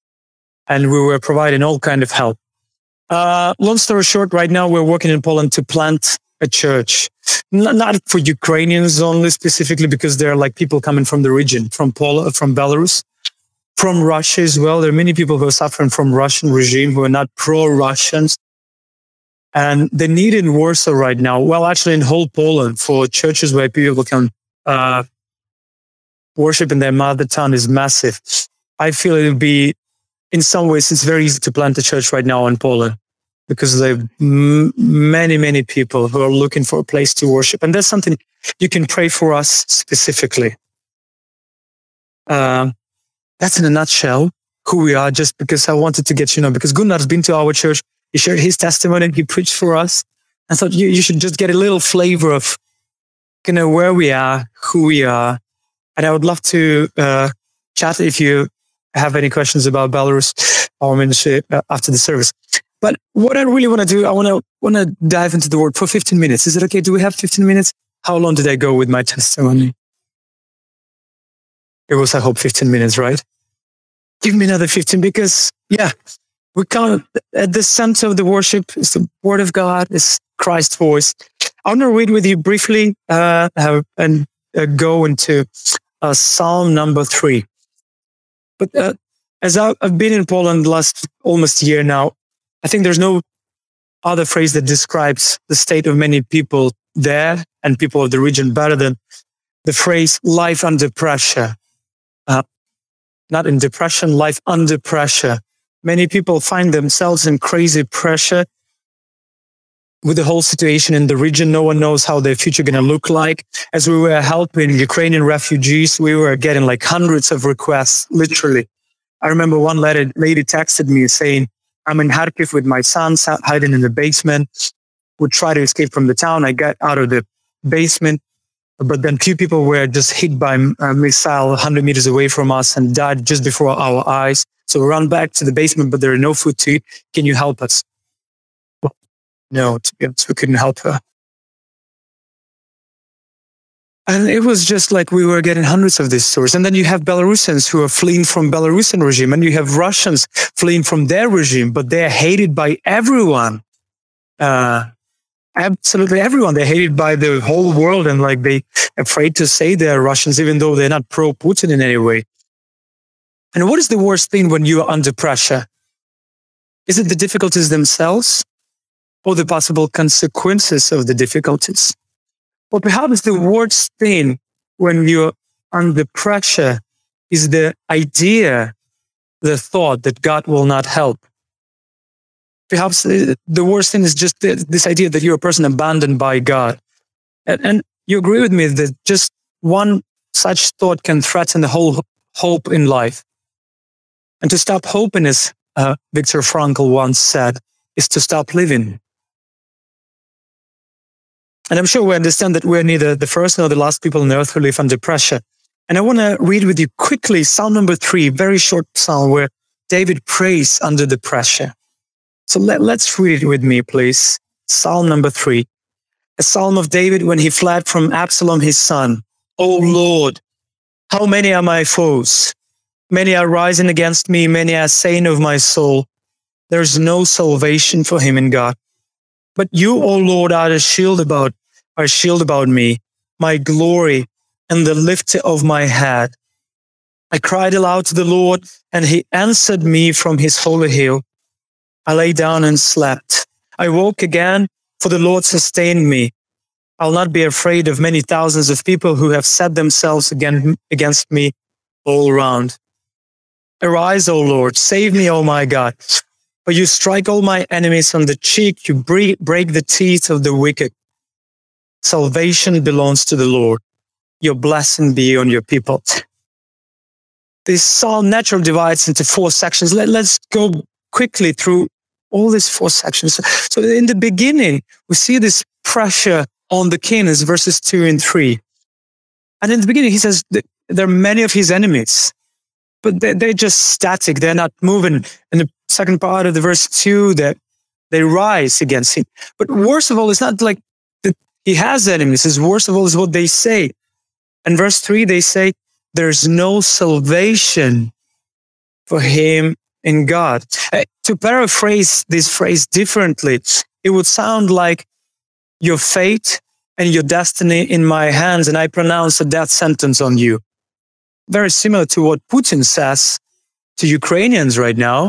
And we were providing all kind of help. Uh, long story short, right now we're working in Poland to plant a church. Not, not for Ukrainians only specifically, because there are like people coming from the region, from Poland, from Belarus, from Russia as well. There are many people who are suffering from Russian regime who are not pro-Russians. And the need in Warsaw right now, well, actually in whole Poland, for churches where people can uh, worship in their mother tongue is massive. I feel it would be, in some ways, it's very easy to plant a church right now in Poland because there are m- many, many people who are looking for a place to worship. And that's something you can pray for us specifically. Um, that's in a nutshell who we are, just because I wanted to get you know, because Gunnar's been to our church. He shared his testimony. He preached for us. I thought you, you should just get a little flavor of you know, where we are, who we are. And I would love to uh, chat if you have any questions about Belarus or ministry uh, after the service. But what I really want to do, I want to want to dive into the word for fifteen minutes. Is it okay? Do we have fifteen minutes? How long did I go with my testimony? It was, I hope, fifteen minutes, right? Give me another fifteen because, yeah, we can't, at the center of the worship is the word of God, is Christ's voice. I want to read with you briefly uh, and uh, go into uh, Psalm number three. But uh, as I, I've been in Poland the last almost year now, I think there's no other phrase that describes the state of many people there and people of the region better than the phrase life under pressure. Uh, not in depression, life under pressure. Many people find themselves in crazy pressure with the whole situation in the region. No one knows how their future going to look like. As we were helping Ukrainian refugees, we were getting like hundreds of requests, literally. I remember one lady, lady texted me saying, I'm in Kharkiv with my son, hiding in the basement. Would try to escape from the town. I got out of the basement, but then few people were just hit by a missile one hundred meters away from us and died just before our eyes. So we ran back to the basement, but there are no food to eat. Can you help us? Well, no, to be honest, we couldn't help her. And it was just like we were getting hundreds of these stories. And then you have Belarusians who are fleeing from Belarusian regime, and you have Russians fleeing from their regime, but they're hated by everyone. Uh, absolutely everyone. They're hated by the whole world, and like they afraid to say they're Russians, even though they're not pro-Putin in any way. And what is the worst thing when you are under pressure? Is it the difficulties themselves or the possible consequences of the difficulties? Or perhaps the worst thing when you're under pressure is the idea, the thought that God will not help. Perhaps the worst thing is just this idea that you're a person abandoned by God. And, and you agree with me that just one such thought can threaten the whole hope in life. And to stop hoping, as uh, Viktor Frankl once said, is to stop living. And I'm sure we understand that we're neither the first nor the last people on earth who live under pressure. And I want to read with you quickly Psalm number three, very short psalm where David prays under the pressure. So let, let's read it with me, please. Psalm number three, a psalm of David when he fled from Absalom, his son. O Lord, how many are my foes? Many are rising against me. Many are saying of my soul, there is no salvation for him in God. But you, O Lord, are a shield about, are a shield about me, my glory and the lifter of my head. I cried aloud to the Lord, and he answered me from his holy hill. I lay down and slept. I woke again, for the Lord sustained me. I'll not be afraid of many thousands of people who have set themselves against, against me all around. Arise, O Lord, save me, O my God. For you strike all my enemies on the cheek, you break the teeth of the wicked. Salvation belongs to the Lord. Your blessing be on your people. This psalm naturally divides into four sections. Let, let's go quickly through all these four sections. So in the beginning, we see this pressure on the king, is verses two and three. And in the beginning, he says that there are many of his enemies, but they're, they're just static. They're not moving. In the second part of the verse two, that they rise against him. But worst of all, it's not like that he has enemies. It's worst of all is what they say. In verse three, they say, there's no salvation for him in God. Uh, to paraphrase this phrase differently, it would sound like your fate and your destiny in my hands, and I pronounce a death sentence on you. Very similar to what Putin says to Ukrainians right now,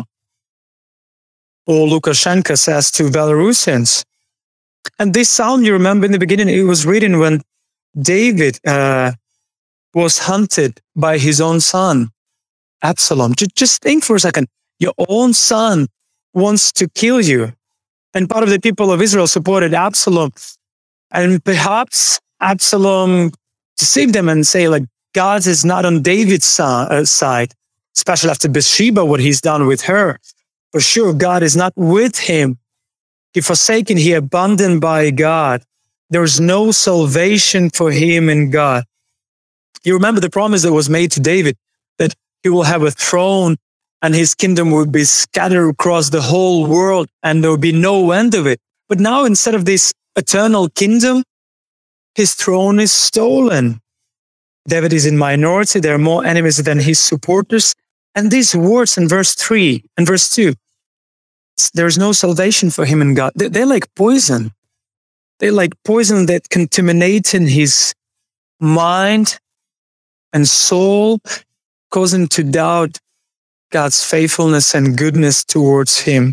or Lukashenko says to Belarusians. And this psalm, you remember in the beginning, it was written when David uh, was hunted by his own son. Absalom. Just think for a second. Your own son wants to kill you. And part of the people of Israel supported Absalom. And perhaps Absalom deceived them and say, like, God is not on David's side, especially after Bathsheba, what he's done with her. For sure, God is not with him. He forsaken, he abandoned by God. There is no salvation for him in God. You remember the promise that was made to David, that he will have a throne and his kingdom will be scattered across the whole world and there will be no end of it. But now instead of this eternal kingdom, his throne is stolen. David is in minority. There are more enemies than his supporters. And these words in verse three and verse two, there is no salvation for him in God. They're like poison. They're like poison that contaminates in his mind and soul, cause him to doubt God's faithfulness and goodness towards him.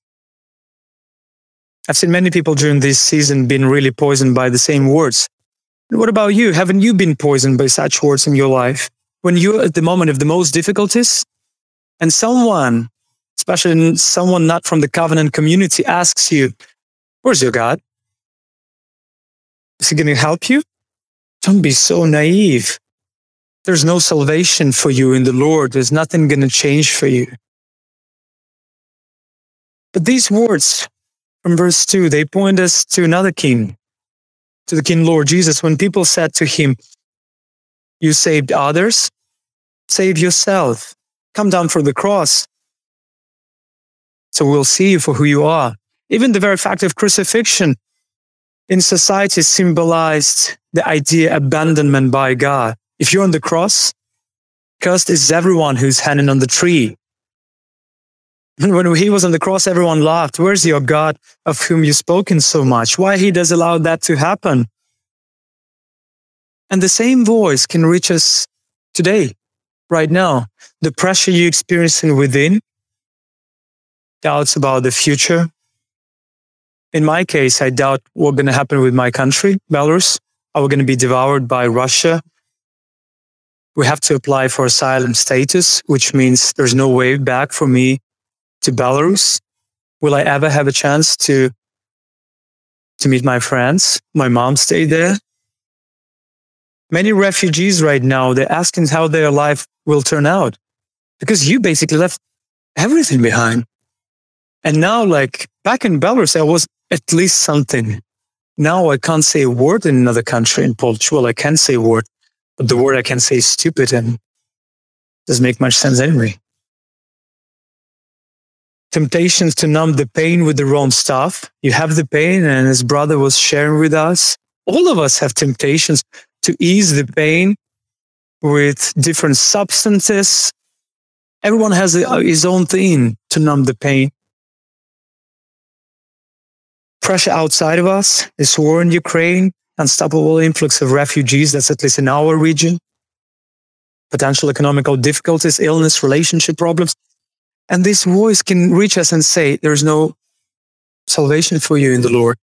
I've seen many people during this season being really poisoned by the same words. And what about you? Haven't you been poisoned by such words in your life? When you're at the moment of the most difficulties and someone, especially someone not from the covenant community, asks you, where's your God? Is he going to help you? Don't be so naive. There's no salvation for you in the Lord. There's nothing going to change for you. But these words from verse two, they point us to another king, to the King Lord Jesus. When people said to him, you saved others, save yourself. Come down from the cross, so we'll see you for who you are. Even the very fact of crucifixion in society symbolized the idea of abandonment by God. If you're on the cross, cursed is everyone who's hanging on the tree. And when he was on the cross, everyone laughed. Where's your God of whom you've spoken so much? Why he does allow that to happen? And the same voice can reach us today, right now. The pressure you're experiencing within, doubts about the future. In my case, I doubt what's going to happen with my country, Belarus. Are we going to be devoured by Russia? We have to apply for asylum status, which means there's no way back for me to Belarus. Will I ever have a chance to, to meet my friends? My mom stayed there. Many refugees right now, they're asking how their life will turn out because you basically left everything behind. And now, like back in Belarus, I was at least something. Now I can't say a word in another country. In Polish, well, I can say a word, but the word I can say is stupid and doesn't make much sense anyway. Temptations to numb the pain with the wrong stuff. You have the pain, and his brother was sharing with us. All of us have temptations to ease the pain with different substances. Everyone has his own thing to numb the pain. Pressure outside of us, this war in Ukraine, unstoppable influx of refugees, that's at least in our region, potential economical difficulties, illness, relationship problems. And this voice can reach us and say, there's no salvation for you in the Lord.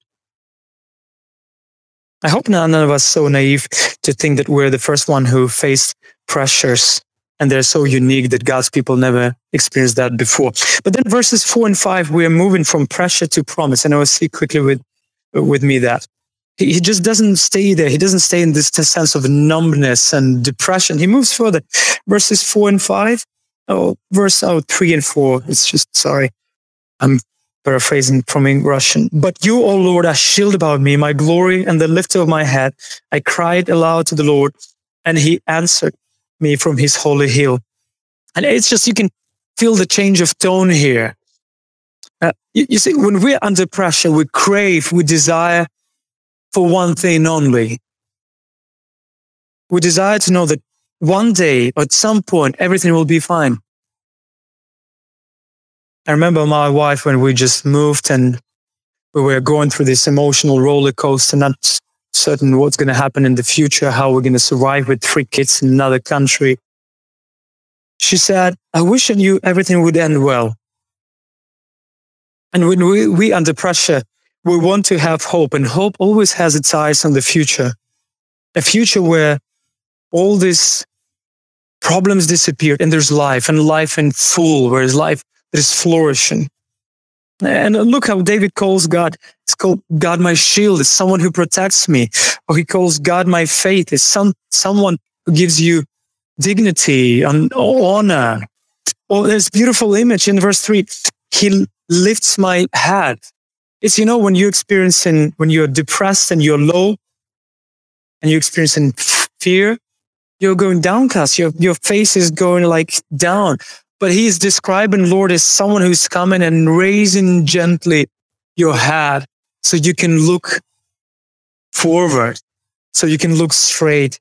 I hope none of us so naive to think that we're the first one who faced pressures and they're so unique that God's people never experienced that before. But then verses four and five, we are moving from pressure to promise. And I will see quickly with, with me that he, he just doesn't stay there. He doesn't stay in this sense of numbness and depression. He moves further. Verses four and five, oh, verse oh, three and four. It's just, sorry, I'm paraphrasing from Russian. But you, O Lord, are shield about me, my glory and the lifter of my head. I cried aloud to the Lord, and he answered me from his holy hill. And it's just, you can feel the change of tone here. Uh, you, you see, when we're under pressure, we crave, we desire for one thing only. We desire to know that one day, at some point, everything will be fine. I remember my wife when we just moved and we were going through this emotional roller coaster, not certain what's going to happen in the future, how we're going to survive with three kids in another country. She said, I wish I knew everything would end well. And when we, we under pressure, we want to have hope, and hope always has its eyes on the future. A future where all these Problems disappeared, and there's life, and life in full, where is life that is flourishing. And look how David calls God. It's called God my shield. It's someone who protects me. Or he calls God my faith. It's some someone who gives you dignity and honor. Oh, there's a beautiful image in verse three. He lifts my head. It's, you know, when you're experiencing, when you're depressed and you're low and you're experiencing fear, you're going downcast. Your, your face is going like down. But he's describing Lord as someone who's coming and raising gently your head so you can look forward, so you can look straight.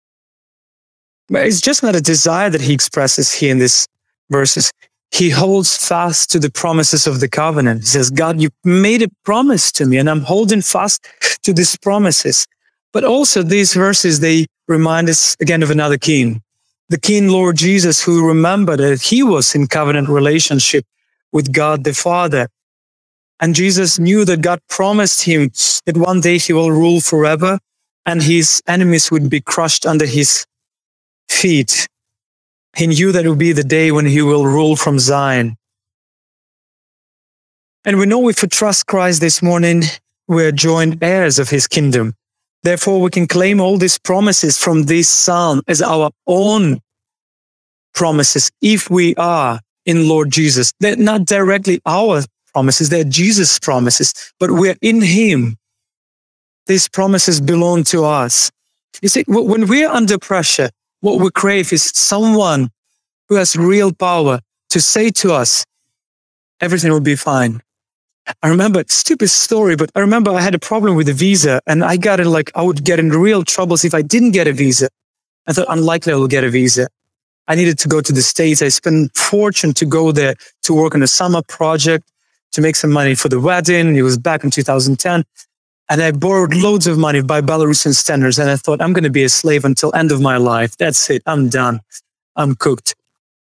But it's just not a desire that he expresses here in these verses. He holds fast to the promises of the covenant. He says, God, you made a promise to me, and I'm holding fast to these promises. But also these verses, they remind us again of another king, the King Lord Jesus, who remembered that he was in covenant relationship with God the Father. And Jesus knew that God promised him that one day he will rule forever and his enemies would be crushed under his feet. He knew that it would be the day when he will rule from Zion. And we know if we trust Christ this morning, we're joint heirs of his kingdom. Therefore, we can claim all these promises from this psalm as our own promises if we are in Lord Jesus. They're not directly our promises, they're Jesus' promises, but we're in him. These promises belong to us. You see, when we're under pressure, what we crave is someone who has real power to say to us, everything will be fine. I remember, stupid story, but I remember I had a problem with a visa and I got in like, I would get in real troubles if I didn't get a visa. I thought unlikely I will get a visa. I needed to go to the States. I spent a fortune to go there to work on a summer project to make some money for the wedding. It was back in two thousand ten. And I borrowed loads of money by Belarusian standards. And I thought, I'm going to be a slave until end of my life. That's it. I'm done. I'm cooked.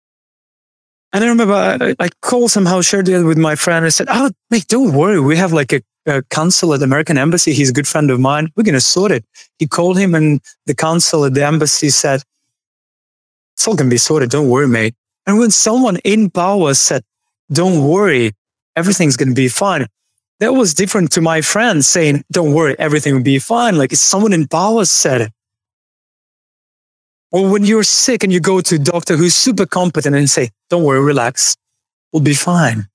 And I remember I, I called somehow, shared it with my friend. I said, oh, mate, don't worry. We have like a, a consul at the American embassy. He's a good friend of mine. We're going to sort it. He called him and the consul at the embassy said, it's all going to be sorted. Don't worry, mate. And when someone in power said, don't worry, everything's going to be fine. That was different to my friend saying, don't worry, everything will be fine. Like if someone in power said it. Or when you're sick and you go to a doctor who's super competent and say, don't worry, relax, we'll be fine.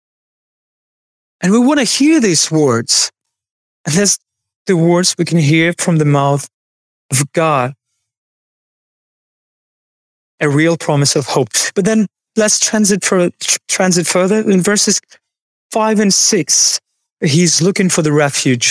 And we want to hear these words. And that's the words we can hear from the mouth of God. A real promise of hope. But then let's transit, for, transit further. In verses five and six, he's looking for the refuge.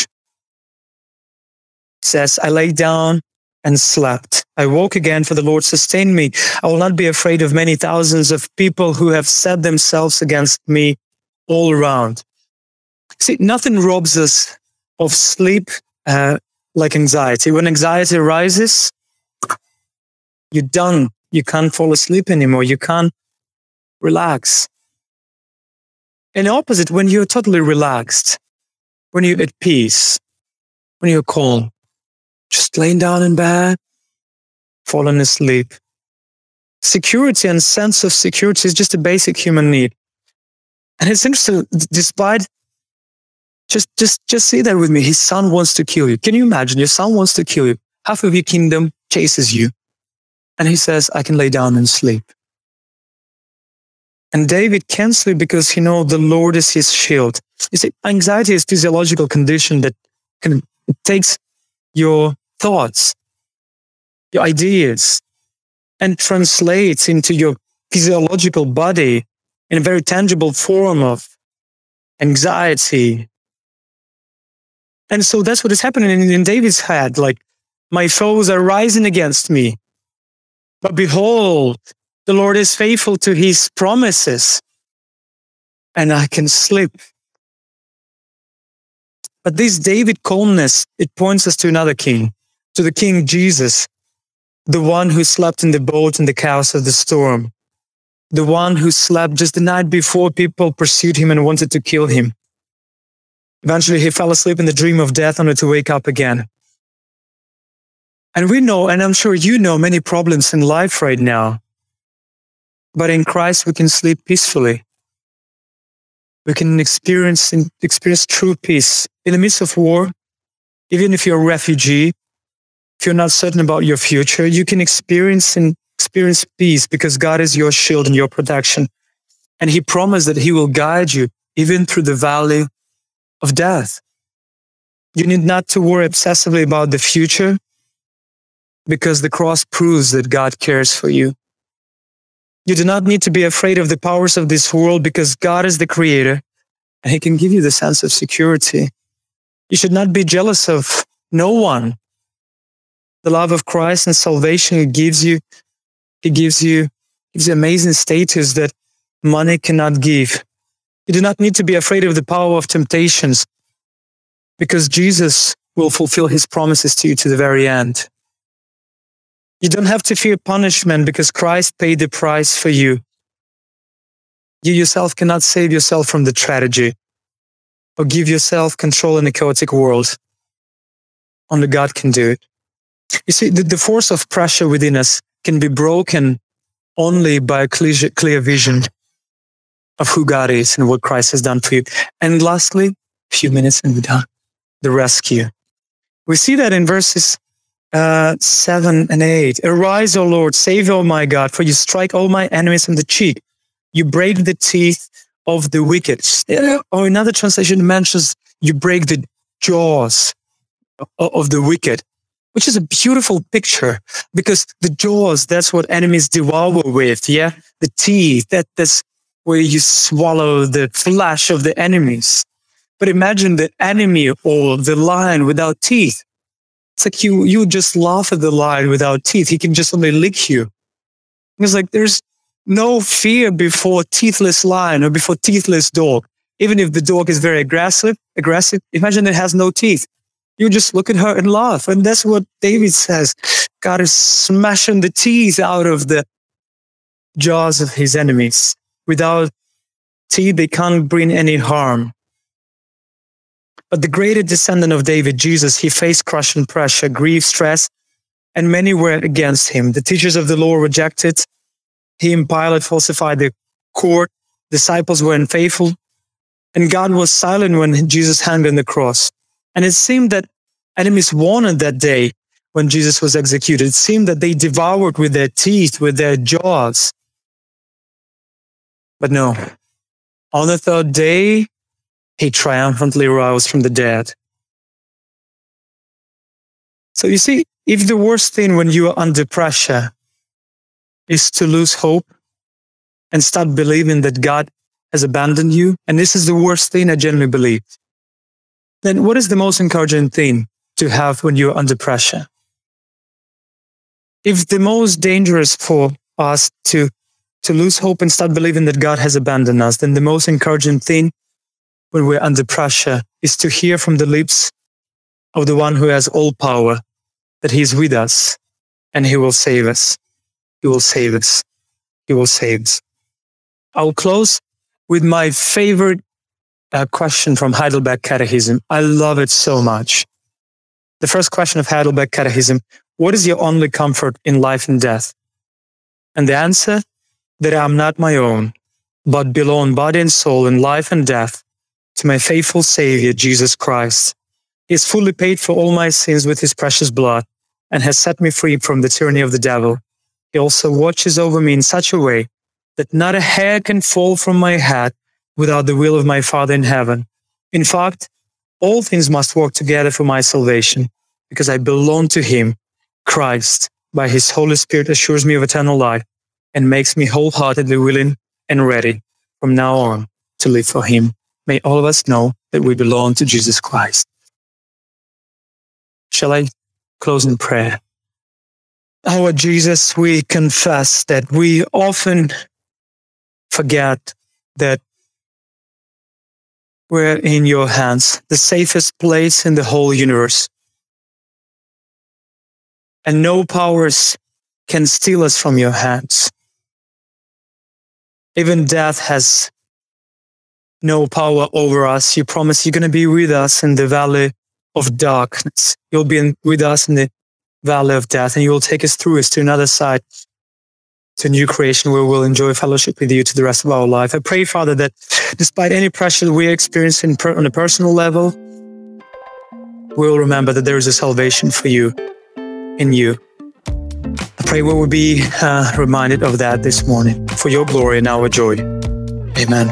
He says, I lay down and slept. I woke again, for the Lord sustained me. I will not be afraid of many thousands of people who have set themselves against me all around. See, nothing robs us of sleep uh, like anxiety. When anxiety arises, you're done. You can't fall asleep anymore. You can't relax. And the opposite, when you're totally relaxed, when you're at peace, when you're calm, just laying down in bed, falling asleep. Security and sense of security is just a basic human need. And it's interesting, despite, just, just, just say that with me, his son wants to kill you. Can you imagine? Your son wants to kill you. Half of your kingdom chases you. And he says, I can lay down and sleep. And David can sleep because he knows the Lord is his shield. You see, anxiety is a physiological condition that can, it takes your thoughts, your ideas, and translates into your physiological body in a very tangible form of anxiety. And so that's what is happening in, in David's head. Like, my foes are rising against me. But behold, the Lord is faithful to his promises, and I can sleep. But this David calmness, it points us to another king, to the King Jesus, the one who slept in the boat in the chaos of the storm, the one who slept just the night before people pursued him and wanted to kill him. Eventually, he fell asleep in the dream of death only to wake up again. And we know, and I'm sure you know, many problems in life right now. But in Christ, we can sleep peacefully. We can experience, experience true peace. In the midst of war, even if you're a refugee, if you're not certain about your future, you can experience and experience peace because God is your shield and your protection. And He promised that He will guide you even through the valley of death. You need not to worry obsessively about the future because the cross proves that God cares for you. You do not need to be afraid of the powers of this world because God is the creator and He can give you the sense of security. You should not be jealous of no one. The love of Christ and salvation He gives you, He gives you, gives you amazing status that money cannot give. You do not need to be afraid of the power of temptations because Jesus will fulfill His promises to you to the very end. You don't have to fear punishment because Christ paid the price for you. You yourself cannot save yourself from the tragedy or give yourself control in a chaotic world. Only God can do it. You see, the, the force of pressure within us can be broken only by a clear, clear vision of who God is and what Christ has done for you. And lastly, a few minutes and we're done. The rescue. We see that in verses uh, seven and eight. Arise, O Lord, save, O my God, for you strike all my enemies on the cheek. You break the teeth of the wicked. Or another translation mentions you break the jaws of the wicked, which is a beautiful picture because the jaws, that's what enemies devour with, yeah? The teeth, that, that's where you swallow the flesh of the enemies. But imagine the enemy or the lion without teeth. It's like you, you just laugh at the lion without teeth. He can just only lick you. It's like there's no fear before teethless lion or before teethless dog. Even if the dog is very aggressive, aggressive, imagine it has no teeth. You just look at her and laugh. And that's what David says. God is smashing the teeth out of the jaws of His enemies. Without teeth, they can't bring any harm. But the greater descendant of David, Jesus, He faced crushing pressure, grief, stress, and many were against Him. The teachers of the law rejected Him. Pilate falsified the court. Disciples were unfaithful. And God was silent when Jesus hung on the cross. And it seemed that enemies wanted that day when Jesus was executed. It seemed that they devoured with their teeth, with their jaws. But no, on the third day, He triumphantly rose from the dead. So you see, if the worst thing when you are under pressure is to lose hope and start believing that God has abandoned you, and this is the worst thing I genuinely believe, then what is the most encouraging thing to have when you're under pressure? If the most dangerous for us to, to lose hope and start believing that God has abandoned us, then the most encouraging thing when we're under pressure is to hear from the lips of the one who has all power that He's with us and He will save us. He will save us. He will save us. I'll close with my favorite uh, question from Heidelberg Catechism. I love it so much. The first question of Heidelberg Catechism: what is your only comfort in life and death? And the answer: that I am not my own, but belong body and soul in life and death to my faithful Savior, Jesus Christ. He has fully paid for all my sins with His precious blood and has set me free from the tyranny of the devil. He also watches over me in such a way that not a hair can fall from my head without the will of my Father in heaven. In fact, all things must work together for my salvation because I belong to Him. Christ, by His Holy Spirit, assures me of eternal life and makes me wholeheartedly willing and ready from now on to live for Him. May all of us know that we belong to Jesus Christ. Shall I close in prayer? Our Jesus, we confess that we often forget that we're in your hands, the safest place in the whole universe. And no powers can steal us from your hands. Even death has no power over us. You promise you're going to be with us in the valley of darkness. You'll be in, with us in the valley of death, and you will take us through us to another side, to a new creation where we'll enjoy fellowship with you to the rest of our life. I pray, Father, that despite any pressure that we experience in per- on a personal level, we'll remember that there is a salvation for you, in you. I pray we will be uh, reminded of that this morning, for your glory and our joy. Amen.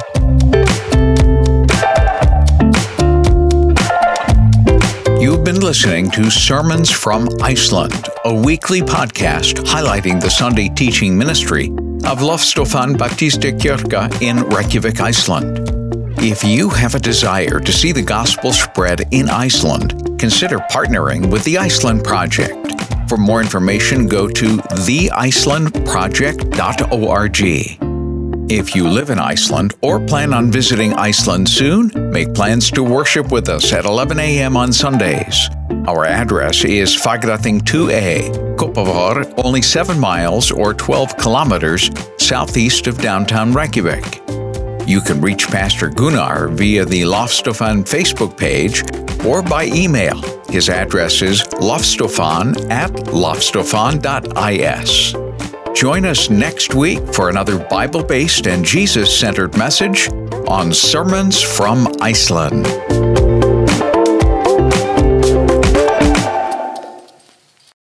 You've been listening to Sermons from Iceland, a weekly podcast highlighting the Sunday teaching ministry of Lofstofan Baptistakirkja in Reykjavik, Iceland. If you have a desire to see the gospel spread in Iceland, consider partnering with the Iceland Project. For more information, go to the iceland project dot org. If you live in Iceland or plan on visiting Iceland soon, make plans to worship with us at eleven a.m. on Sundays. Our address is Fagrating two A, Kópavogur, only seven miles or twelve kilometers southeast of downtown Reykjavik. You can reach Pastor Gunnar via the Lofstofan Facebook page or by email. His address is lofstofan at lofstofan dot is. Join us next week for another Bible-based and Jesus-centered message on Sermons from Iceland.